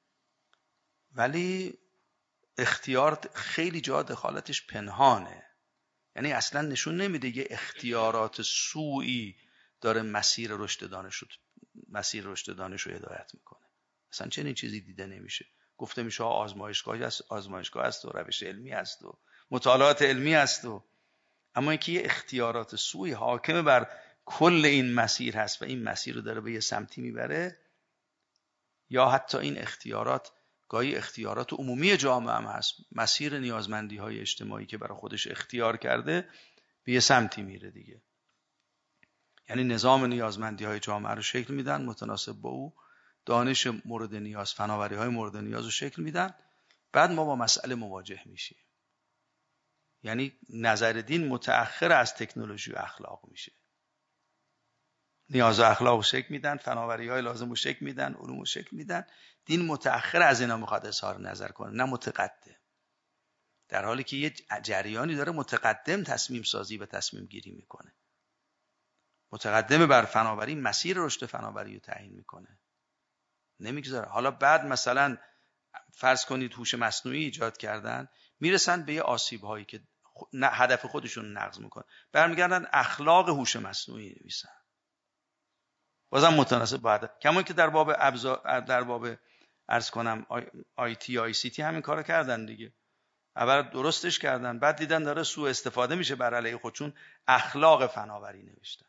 ولی اختیار خیلی جا دخالتش پنهانه، یعنی اصلا نشون نمیده یه اختیارات سوئی داره مسیر رشد دانش رو مسیر رشد دانش رو هدایت میکنه. اصلا چنین چیزی دیده نمیشه. گفته میشه آزمایشگاهی است، آزمایشگاه است و روش علمی است و مطالعات علمی است و اما اینکه یه اختیارات سوئی حاکم بر کل این مسیر هست و این مسیر رو داره به یه سمتی میبره، یا حتی این اختیارات گاهی اختیارات عمومی جامعه هم هست، مسیر نیازمندی های اجتماعی که برای خودش اختیار کرده به یه سمتی میره دیگه. یعنی نظام نیازمندی های جامعه رو شکل میدن متناسب با او، دانش مورد نیاز، فناوری های مورد نیاز رو شکل میدن، بعد ما با مسئله مواجه میشیم. یعنی نظر دین متأخر از تکنولوژی و اخلاق میشه. نیاز و اخلاق رو شکل میدن، فناوری های لازم رو شکل میدن، علوم رو شکل میدن. دین متأخر از اینا میخواد اظهار نظر کنه، نه متقدم. در حالی که یه جریانی داره متقدم تصمیم سازی و تصمیم گیری میکنه. متقدم بر فناوری، مسیر رشد فناوری رو تعیین میکنه، نمیگذاره. حالا بعد مثلا فرض کنید هوش مصنوعی ایجاد کردن، میرسن به یه آسیب هایی که هدف خودشون نقض میکنه، برمیگردن اخلاق هوش مصنوعی نویسن، بازم متناسب بعد. کما که در باب ابزار، در باب عرض کنم آی تی آی سی تی همین کارو کردن دیگه. اول درستش کردن، بعد دیدن داره سوء استفاده میشه بر علیه خودشون، اخلاق فناوری نوشتن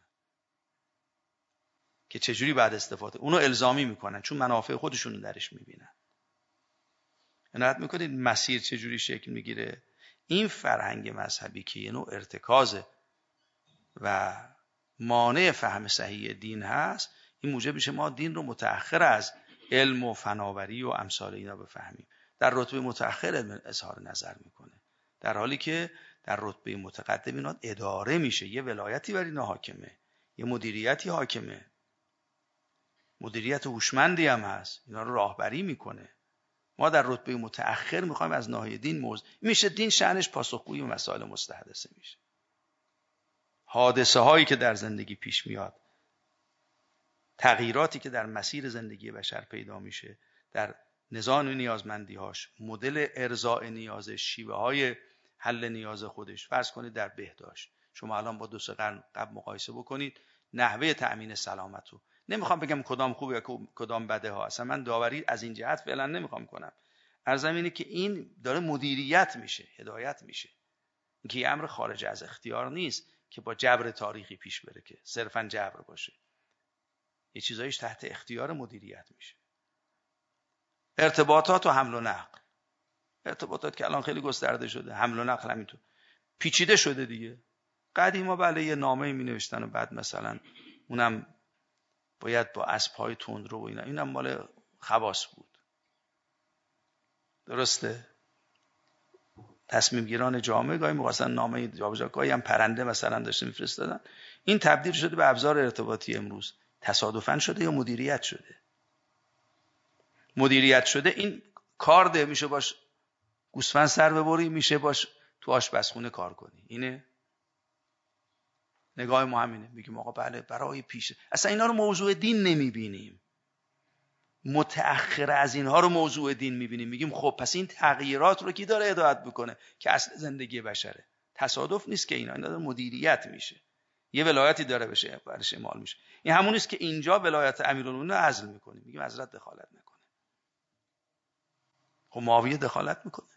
که چجوری بعد استفاده اونو الزامی میکنن، چون منافع خودشون درش میبینن. عنایت میکنید مسیر چجوری شکل میگیره؟ این فرهنگ مذهبی که یه نوع ارتکازه و مانع فهم صحیح دین هست، این موجب میشه ما دین رو متأخر از علم و فناوری و امثال اینا بفهمیم. در رتبه متأخر علم اظهار نظر میکنه، در حالی که در رتبه متقدم اینا اداره میشه، یه ولایتی بر اینا حاکمه، یه مدیریتی حاکمه، مدیریت هوشمندی هم هست، اینا رو راهبری میکنه. ما در رتبه متأخر میخوایم از ناحیه دین موضوع میشه، دین شأنش پاسخگویی به مسائل مستحدثه میشه. حادثه هایی که در زندگی پیش میاد، تغییراتی که در مسیر زندگی بشر پیدا میشه، در نظام نیازمندی هاش، مدل ارضاء نیاز، شیوه های حل نیاز خودش. فرض کنید در بهداشت، شما الان با دو سه قرن قبل مقایسه بکنید نحوه تأمین سلامت رو. نمیخوام بگم کدام خوبه یا کدام بده ها، اصلا من داوری از این جهت فعلا نمیخوام کنم. عرضم اینه که این داره مدیریت میشه، هدایت میشه. اینکه یه امر خارج از اختیار نیست که با جبر تاریخی پیش بره، که صرفا جبر باشه. یه چیزایش تحت اختیار مدیریت میشه. ارتباطات و حمل و نقل، ارتباطات که الان خیلی گسترده شده، حمل و نقل همینطور پیچیده شده دیگه. قدیما بله یه نامه می نوشتن و بعد مثلا اونم باید با اسب‌های تندرو و اینا، اینم مال خواص بود. درسته؟ تصمیم گیران جامعه گاهی می‌خواستن نامه جابجا، گاهی هم پرنده مثلا داشته می‌فرستادن. این تبدیل شده به ابزار ارتباطی امروز. تصادفاً شده یا مدیریت شده؟ مدیریت شده، این کار ده میشه باش گوسفند سر ببری میشه باش تو آشپزخونه کار کنی. اینه نگاه ما همینه. میگیم آقا بله برای پیش، اصلا اینا رو موضوع دین نمیبینیم، متأخر از اینها رو موضوع دین میبینیم. میگیم خب پس این تغییرات رو کی داره هدایت میکنه که اصل زندگی بشره. تصادف نیست که اینا اینا داره مدیریت میشه، یه ولایتی داره بشه برش اعمال میشه. این همون است که اینجا ولایت امیرالمومنین رو عزل میکنیم، میگیم حضرت دخالت نکنه. خب معاویه دخالت میکنه،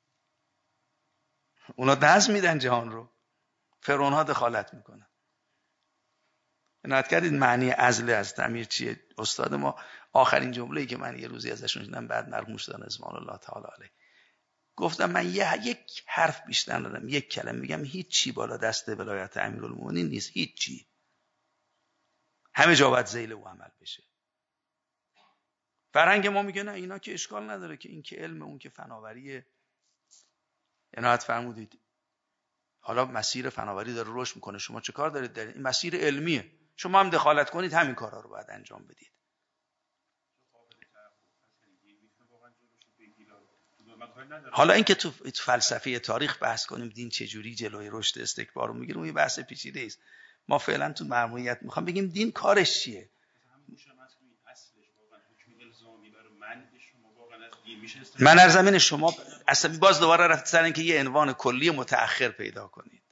اونا نظم میدن جهان رو، فرعون ها دخالت میکنن. عنایت کردید معنی عزل از تعمیر چیه؟ استاد ما آخرین جمله‌ای که من یه روزی ازشون شنیدم بعد مرحوم شدن اضمان الله تعالی علیه، گفتم من یه یک حرف بیشتر ندارم، یک کلمه میگم، هیچ چی بالا دست ولایت امیرالمومنین نیست، هیچ چی، همه جا باید ذیل او عمل بشه. فرهنگ ما میگه نه اینا که اشکال نداره، که این که علم، اون که فناوریه. عنایت فرمودید حالا مسیر فناوری داره رشد میکنه، شما چه کار دارید در این مسیر علمیه، شما هم دخالت کنید همین کارا رو باید انجام بدید. حالا اینکه تو فلسفه تاریخ بحث کنیم دین چجوری جلوی رشد استکبار رو میگیره، اون یه بحث پیچیده است. ما فعلا تو مرمومیت میخوام بگیم دین کارش چیه. من از زمین شما اصلا باز دوباره رفت سر اینکه یه عنوان کلی متأخر پیدا کنید.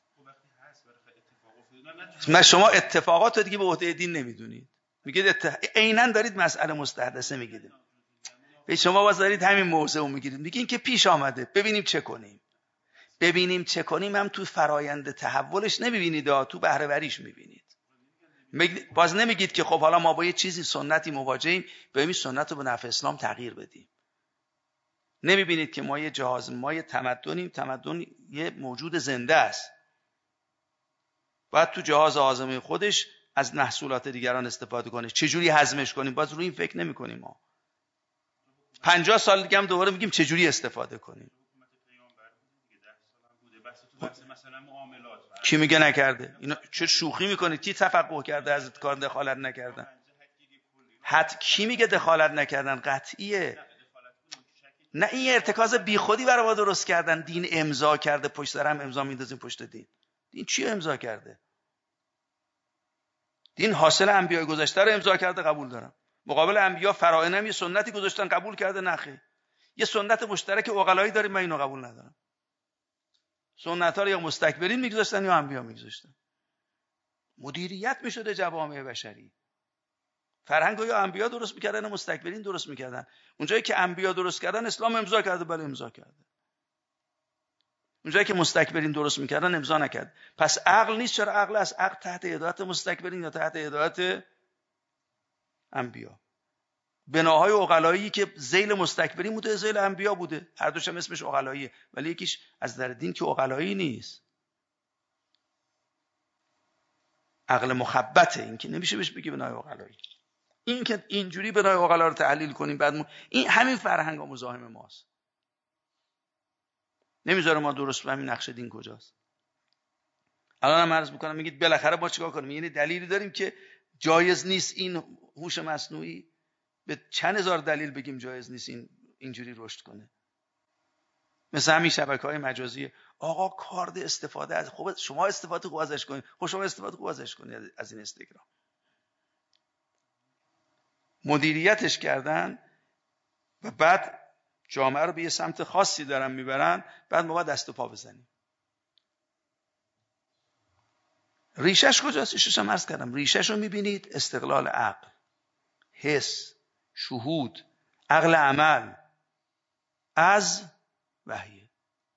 من شما اتفاقات رو دیگه به عهده دین نمیدونید، میگید ات... عیناً دارید مسئله مستحدثه میگید. به شما باز دارید همین موضوع رو میگیرید، میگین که پیش آمده ببینیم چه کنیم. ببینیم چه کنیم هم تو فرایند تحولش نمیبینید، تو بهره وریش میبینید. باز نمیگید که خب حالا ما با یه چیزی سنتی مواجهیم، بریم سنت رو به نفع اسلام تغییر بدیم. نمیبینید که ما یه جهاز، ما یه تمدنیم، تمدن یه موجود زنده است، باید تو جهاز آزمه خودش از محصولات دیگران استفاده کنه. چجوری هضمش کنیم باز روی این فکر نمی کنیم. ما پنجاه سال دیگه هم دوباره میگیم چجوری استفاده کنیم. کی میگه نکرده؟ اینا چه شوخی میکنید؟ کی تفقه کرده از کار دخالت نکردن؟ حتی کی میگه دخالت نکردن؟ قطعیه. نه این ارتکاز بیخودی برای ما درست کردن. دین امضا کرده، پشت سر هم امضا میندازیم پشت دین. دین چی امضا کرده؟ دین حاصل انبیای گذشته رو امضا کرده، قبول دارم. مقابل انبیا فرائض هم یه سنتی گذاشتن، قبول کرده، نخیر. یه سنت مشترک عقلایی داریم، من اینو قبول ندارم. سنت ها رو یا مستکبرین میگذاشتن یا انبیا میگذاشتن. مدیریت میشده جوامع بشری. فرهنگ یا انبیا درست میکردن یا مستکبرین درست میکردن. اونجایی که انبیا درست کردن اسلام امضا کرده، بله امضا کرده. اونجایی که مستکبرین درست میکردن امضا نکرد. پس عقل نیست. چرا عقل است؟ عقل تحت هدایت مستکبرین یا تحت هدایت انبیا. بناهای عقلایی که ذیل مستکبرین بوده، ذیل انبیا بوده. هر دوش هم اسمش عقلاییه، ولی یکیش از در دین که عقلایی نیست، عقل مخبطه. این که نمیشه بهش بگی بنای عقلایی. این که اینجوری بنای عقلا رو تحلیل کنیم بعد م... این همین فرهنگ مزاحم ماست. نمیذاره ما درست بفهمیم نقش دین کجاست. الان هم عرض میکنم، میگید بالاخره ما چیکار کنیم؟ یعنی دلیلی داریم که جایز نیست این هوش مصنوعی؟ به چند هزار دلیل بگیم جایز نیست این اینجوری رشد کنه. مثل همین شبکه‌های مجازی، آقا کارد استفاده از، خب شما استفاده خوب ازش کنید، خب شما استفاده خوب ازش کنید از این اینستاگرام. مدیریتش کردن و بعد جامعه رو به یه سمت خاصی دارن میبرن، بعد ما باید دست و پا بزنیم. ریشش کجاست؟ ریشش هم عرض کردم. ریشش رو میبینید استقلال عقل، حس، شهود، عقل عمل از وحی.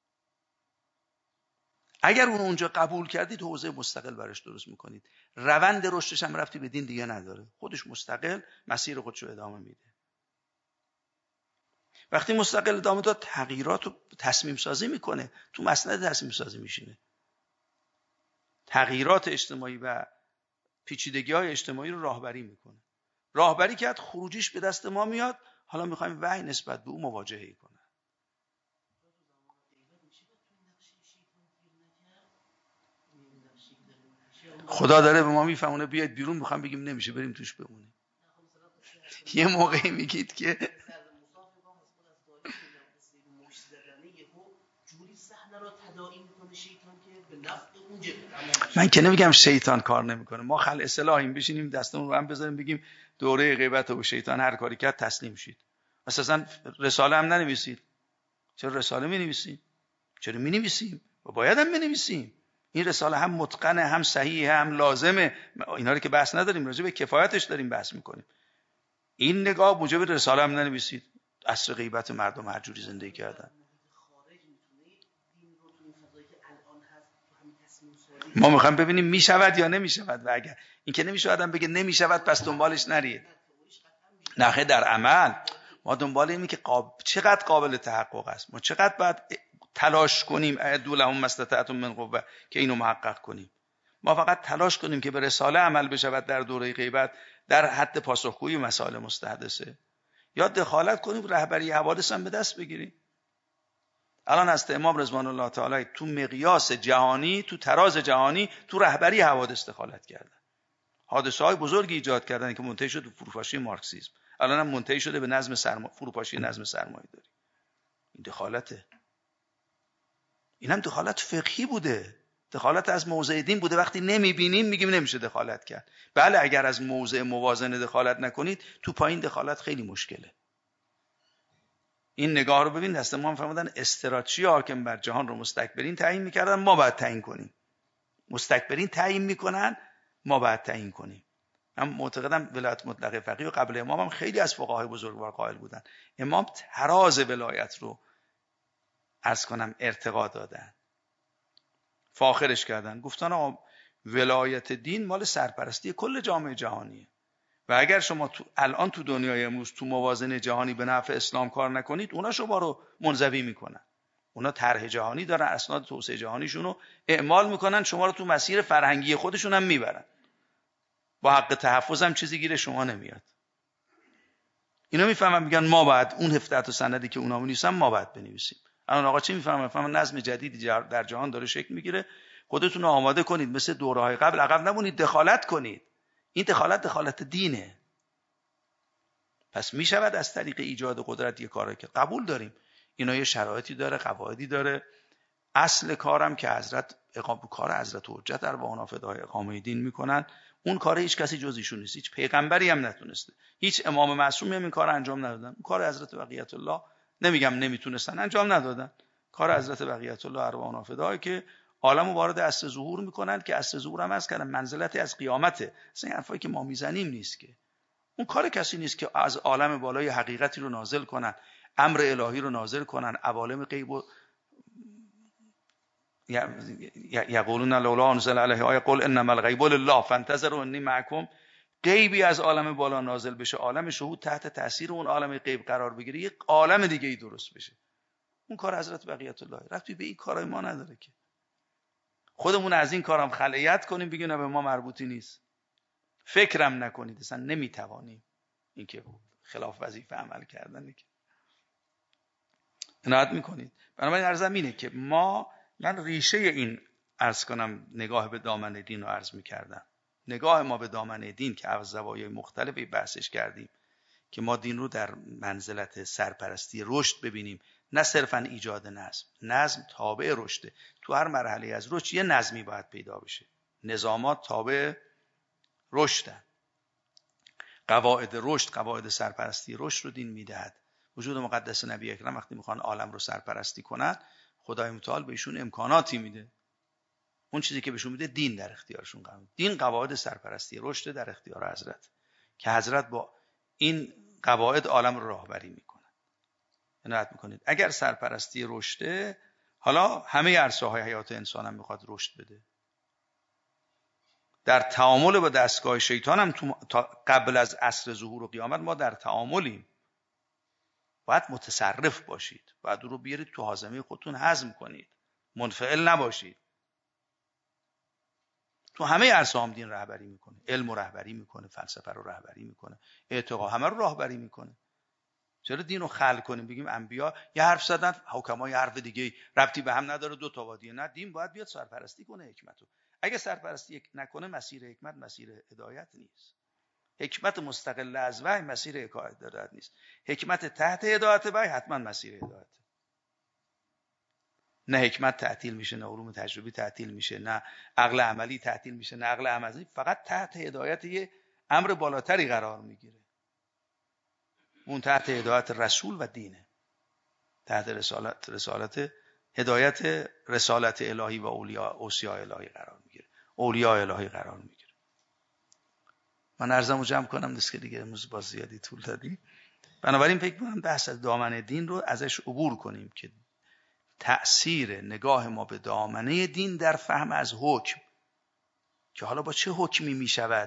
اگر اون اونجا قبول کردید حوزه مستقل براش درست میکنید. روند رشدش هم رفتی به دین دیگه نداره، خودش مستقل مسیر خودشو ادامه میده. وقتی مستقل ادامه داد تغییرات رو تصمیم سازی میکنه، تو مسند تصمیم سازی میشینه. تغییرات اجتماعی و پیچیدگی های اجتماعی رو راهبری میکنه. راهبری کرد، خروجیش به دست ما میاد. حالا میخوایم وحی نسبت به او مواجهه کنه. خدا داره به ما میفهمونه بیاید بیرون، میخوام بگیم نمیشه، بریم توش بمونیم. یه موقعی میگید که من که نمیگم شیطان کار نمیکنه. ما خل اصلاحیم، بشینیم دستمون رو هم بذاریم بگیم دوره غیبت و شیطان هر کاری کرد تسلیم شید. اساسا رساله هم ننویسید. چرا رساله می‌نویسیم؟ چرا می‌نویسیم؟ و باید هم بنویسیم. این رساله هم متقنه، هم صحیحه، هم لازمه. اینا رو که بحث نداریم، راجع به کفایتش داریم بحث میکنیم. این نگاه موجب رساله هم ننویسید. عصر غیبت مردم هر جوری زندگی کردن. ما میخوایم ببینیم میشود یا نمیشود، و اگر این که نمیشه آدم بگه نمیشود پس دنبالش نرید. نه، در عمل ما دنبال اینیم که قاب... چقدر قابل تحقق است. ما چقدر باید تلاش کنیم اعدوا لهم ما استطعتم من قوه که اینو محقق کنیم. ما فقط تلاش کنیم که به رساله عمل بشود در دوره غیبت در حد پاسخگویی مسائل مستحدثه، یا دخالت کنیم رهبری حوادث هم به دست بگیریم. الان از امام رضوان الله تعالی تو مقیاس جهانی، تو تراز جهانی، تو رهبری حوادث دخالت کردن. حادثه های بزرگی ایجاد کردن که منتهی شد به فروپاشی مارکسیسم. الان هم منتهی شده به نظم سرما... فروپاشی نظم سرمایه‌داری. این دخالته. این هم دخالت فقهی بوده. دخالت از موضع دین بوده. وقتی نمیبینیم میگیم نمیشه دخالت کرد. بله، اگر از موضع موازنه دخالت نکنید تو پایین دخالت خیلی مشکله. این نگاه رو ببین، دست ما هم فرمودن استراتژی حاکم بر جهان رو مستکبرین تعیین میکردن، ما باید تعیین کنیم. مستکبرین تعیین میکنن، ما باید تعیین کنیم. من معتقدم ولایت مطلقه فقیه و قبل امام هم خیلی از فقهای بزرگوار قائل بودن. امام تراز ولایت رو عرض کنم ارتقا دادن، فاخرش کردن، گفتن آقا ولایت دین مال سرپرستی کل جامعه جهانیه و اگر شما تو الان تو دنیای امروز تو موازنه جهانی به نفع اسلام کار نکنید، اونا شما رو منزوی میکنن. اونا طرح جهانی دارن، اسناد توسعه جهانیشون رو اعمال میکنن، شما رو تو مسیر فرهنگی خودشون هم میبرن. با حق تحفظ هم چیزی گیر شما نمیاد. اینا میفهمن، میگن ما باید اون هفده تا سندی که اونا می‌نویسن ما باید بنویسیم. الان آقا چی میفهمن؟ میفهمن نظم جدیدی در جهان داره شکل میگیره، خودتون رو آماده کنید، مثل دوره‌های قبل عقب نمونید، دخالت کنید. این دخالت دخالت دینه. پس میشود از طریق ایجاد قدرت یه کاری که قبول داریم. اینا یه شرایطی داره، قواعدی داره. اصل کارم که حضرت اقامه کار حضرت حجت در واقع فدای اقامه دین میکنن، اون کار هیچ کسی جز ایشون نیست. هیچ پیغمبری هم نتونسته، هیچ امام معصومی هم این کار انجام ندادن. اون کار حضرت بقیت الله، نمیگم نمیتونستن، انجام ندادن. کار حضرت بقیت الله ارواح فدای که عالمو وارد عصر ظهور میکنن، که عصر ظهور هم از کردن منزلتی از قیامته. اصلا این حرفایی که ما میزنیم نیست، که اون کار کسی نیست که از عالم بالای حقیقتی رو نازل کنن، امر الهی رو نازل کنن، عوالم غیب و یقولون لولا انزل علیه آیه قل انما الغیب لله فانتظروا انی معکم. غیبی از عالم بالا نازل بشه، عالم شهود تحت تاثیر اون عالم غیب قرار بگیره، یک عالم دیگه ای درست بشه. اون کار حضرت بقیت الله ربطی به این کارای ما نداره. که خودمون از این کارام خلعیت کنیم بگیم نه به ما مربوطی نیست، فکرم نکنید، اصلا نمیتوانیم. این که خلاف وظیفه عمل کردنه که عنایت میکنید. بنابراین عرضم اینه که ما، من ریشه این عرض کنم نگاه به دامن دین رو عرض میکردم. نگاه ما به دامن دین که از زوایای مختلفی بحثش کردیم، که ما دین رو در منزلت سرپرستی رشد ببینیم، نه صرفا ایجاد نظم. نظم تابع رشده. تو هر مرحله از رشد یه نظمی باید پیدا بشه. نظامات تابع رشدن. قواعد رشد، قواعد سرپرستی رشد رو دین میدهد. وجود مقدس نبی اکرم وقتی میخوان عالم رو سرپرستی کنن، خدای متعال بهشون امکاناتی میده. اون چیزی که بهشون میده دین در اختیارشون قرار میده. دین قواعد سرپرستی رشد در اختیار حضرت، که حضرت با این قواعد عالم رو راهبری میکنن. عنایت میکنید. اگر سرپرستی رشده، حالا همه عرصه‌های حیات انسان هم میخواد رشد بده. در تعامل با دستگاه شیطان هم تو قبل از عصر ظهور و قیامت ما در تعاملیم. باید متصرف باشید. باید رو بیارید تو حازمه خودتون هضم کنید. منفعل نباشید. تو همه عرصه هم دین رهبری میکنه. علم رو رهبری میکنه، فلسفه رو رهبری میکنه، اعتقاد همه رو رهبری میکنه. چرا دین رو خلق کنیم بگیم انبیا یه حرف زدن، حکما یه حرف دیگه، ربطی به هم نداره، دو تا وادیه؟ نه، دین باید بیاد سرپرستی کنه حکمتو. اگه سرپرستی نکنه، مسیر حکمت مسیر هدایت نیست. حکمت مستقل از وحی مسیر هدایت نیست. حکمت تحت هدایت وحی حتما مسیر هدایت. نه حکمت تعطیل میشه، نه علوم تجربی تعطیل میشه، نه عقل عملی تعطیل میشه، نه عقل عملی، فقط تحت هدایت یه امر بالاتری قرار میگیره. اون تحت هدایت رسول و دینه، تحت رسالت رسالت هدایت رسالت الهی و اولیاء اوصیاء الهی قرار میگیره، اولیاء الهی قرار میگیره. من عرضمو جمع کنم دست که دیگه امروز باز زیادی طول دادیم. بنابراین فکر می‌کنم بحث از دامنه دین رو ازش عبور کنیم که تأثیر نگاه ما به دامنه دین در فهم از حکم، که حالا با چه حکمی میشود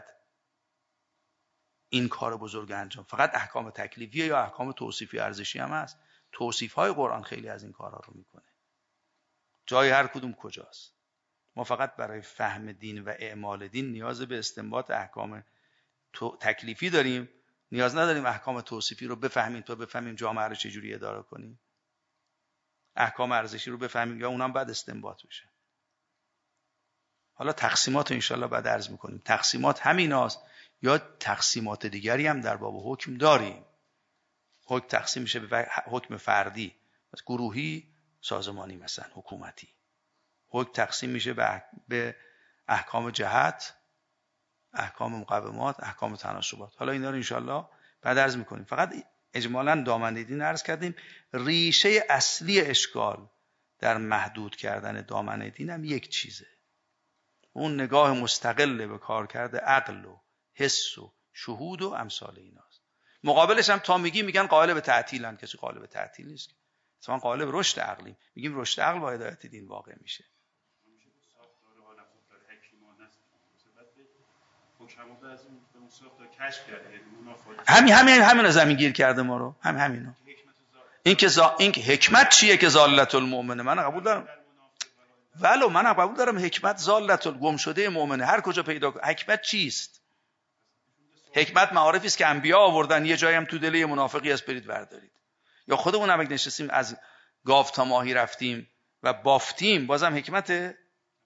این کار بزرگ انجام. فقط احکام تکلیفی یا احکام توصیفی ارزشی هم هست. توصیف های قرآن خیلی از این کارها رو میکنه. جای هر کدوم کجاست؟ ما فقط برای فهم دین و اعمال دین نیاز به استنباط احکام تکلیفی داریم، نیاز نداریم احکام توصیفی رو بفهمیم تا بفهمیم جامعه رو چجوری اداره کنیم. احکام ارزشی رو بفهمیم یا اونم بعد استنباط بشه. حالا تقسیمات رو انشالله بعد عرض میکنیم. تقسیمات همیناست یا تقسیمات دیگری هم در باب حکم داریم. حکم تقسیم میشه به حکم فردی، گروهی، سازمانی، مثلا حکومتی. حکم تقسیم میشه به احکام جهت، احکام مقومات، احکام تناسبات. حالا اینا رو انشالله بعد عرض میکنیم. فقط اجمالاً دامنه دین عرض کردیم. ریشه اصلی اشکال در محدود کردن دامنه دین هم یک چیزه، اون نگاه مستقل به کار کرده عقل و حس و شهود و امثال ایناست. مقابلش هم تا میگی میگن قائل به تعطیلن، کسی قائل به تعطیل نیست، اتفاقا قائل به رشد عقلی. میگیم رشد عقل با هدایت دین واقع میشه. همین همین همین زمین گیر کرده ما رو، هم همینا. این که زا... این که حکمت چیه که ضالت المؤمن، من قبول دارم. ولو من قبول دارم حکمت ضالت گم شده مؤمنه، هر کجا پیدا کنه. حکمت چیست؟ حکمت معارفی است که انبیا آوردن، یه جایی هم تو دل منافقی از برید بردارید. یا خودمون هم نشستیم از گاو تا ماهی رفتیم و بافتیم، بازم حکمته.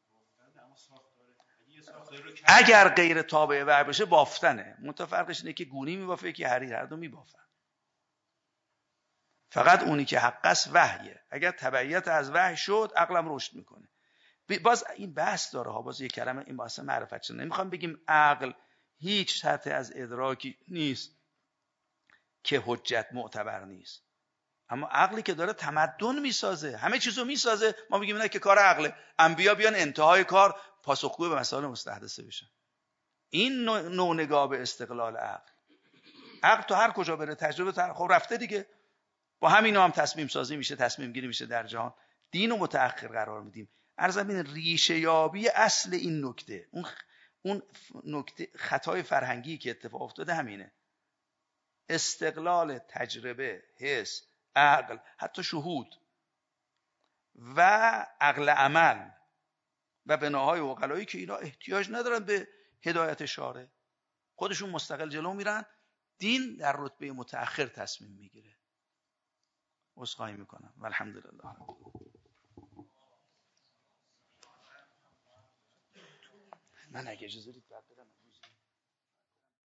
اگر غیر تابع وحی باشه بافتنه. متفرقش اینه که گونی میبافه که حریر، هر دو میبافن. فقط اونی که حق است وحیه. اگر تبعیت از وحی شد عقلم رشد میکنه. باز این بحث داره ها، باز یه کلمه این واسه معرفت شد. نمیخوام بگیم عقل هیچ سطح از ادراکی نیست که حجت معتبر نیست، اما عقلی که داره تمدن میسازه، همه چیزو میسازه، ما میگیم نه که کار عقله. انبیا بیان انتهای کار پاسخگو به مسائل مستحدثه بشن. این نوع, نوع نگاه به استقلال عقل. عقل تو هر کجا بره تجربه تر... خب رفته دیگه. با همینا هم تصمیم سازی میشه، تصمیم گیری میشه در جهان. دین رو متأخر قرار میدیم. عرضم این ریشه یابی اصل این نکته، اون اون نکته خطای فرهنگی که اتفاق افتاده همینه. استقلال تجربه، حس، عقل، حتی شهود و عقل عمل و بناهای عقلایی که اینا احتیاج ندارن به هدایت شارع، خودشون مستقل جلو میرن. دین در رتبه متأخر تصمیم میگیره. عذرخواهی میکنم و الحمدلله. من اگه اجازه بدید بعد برم.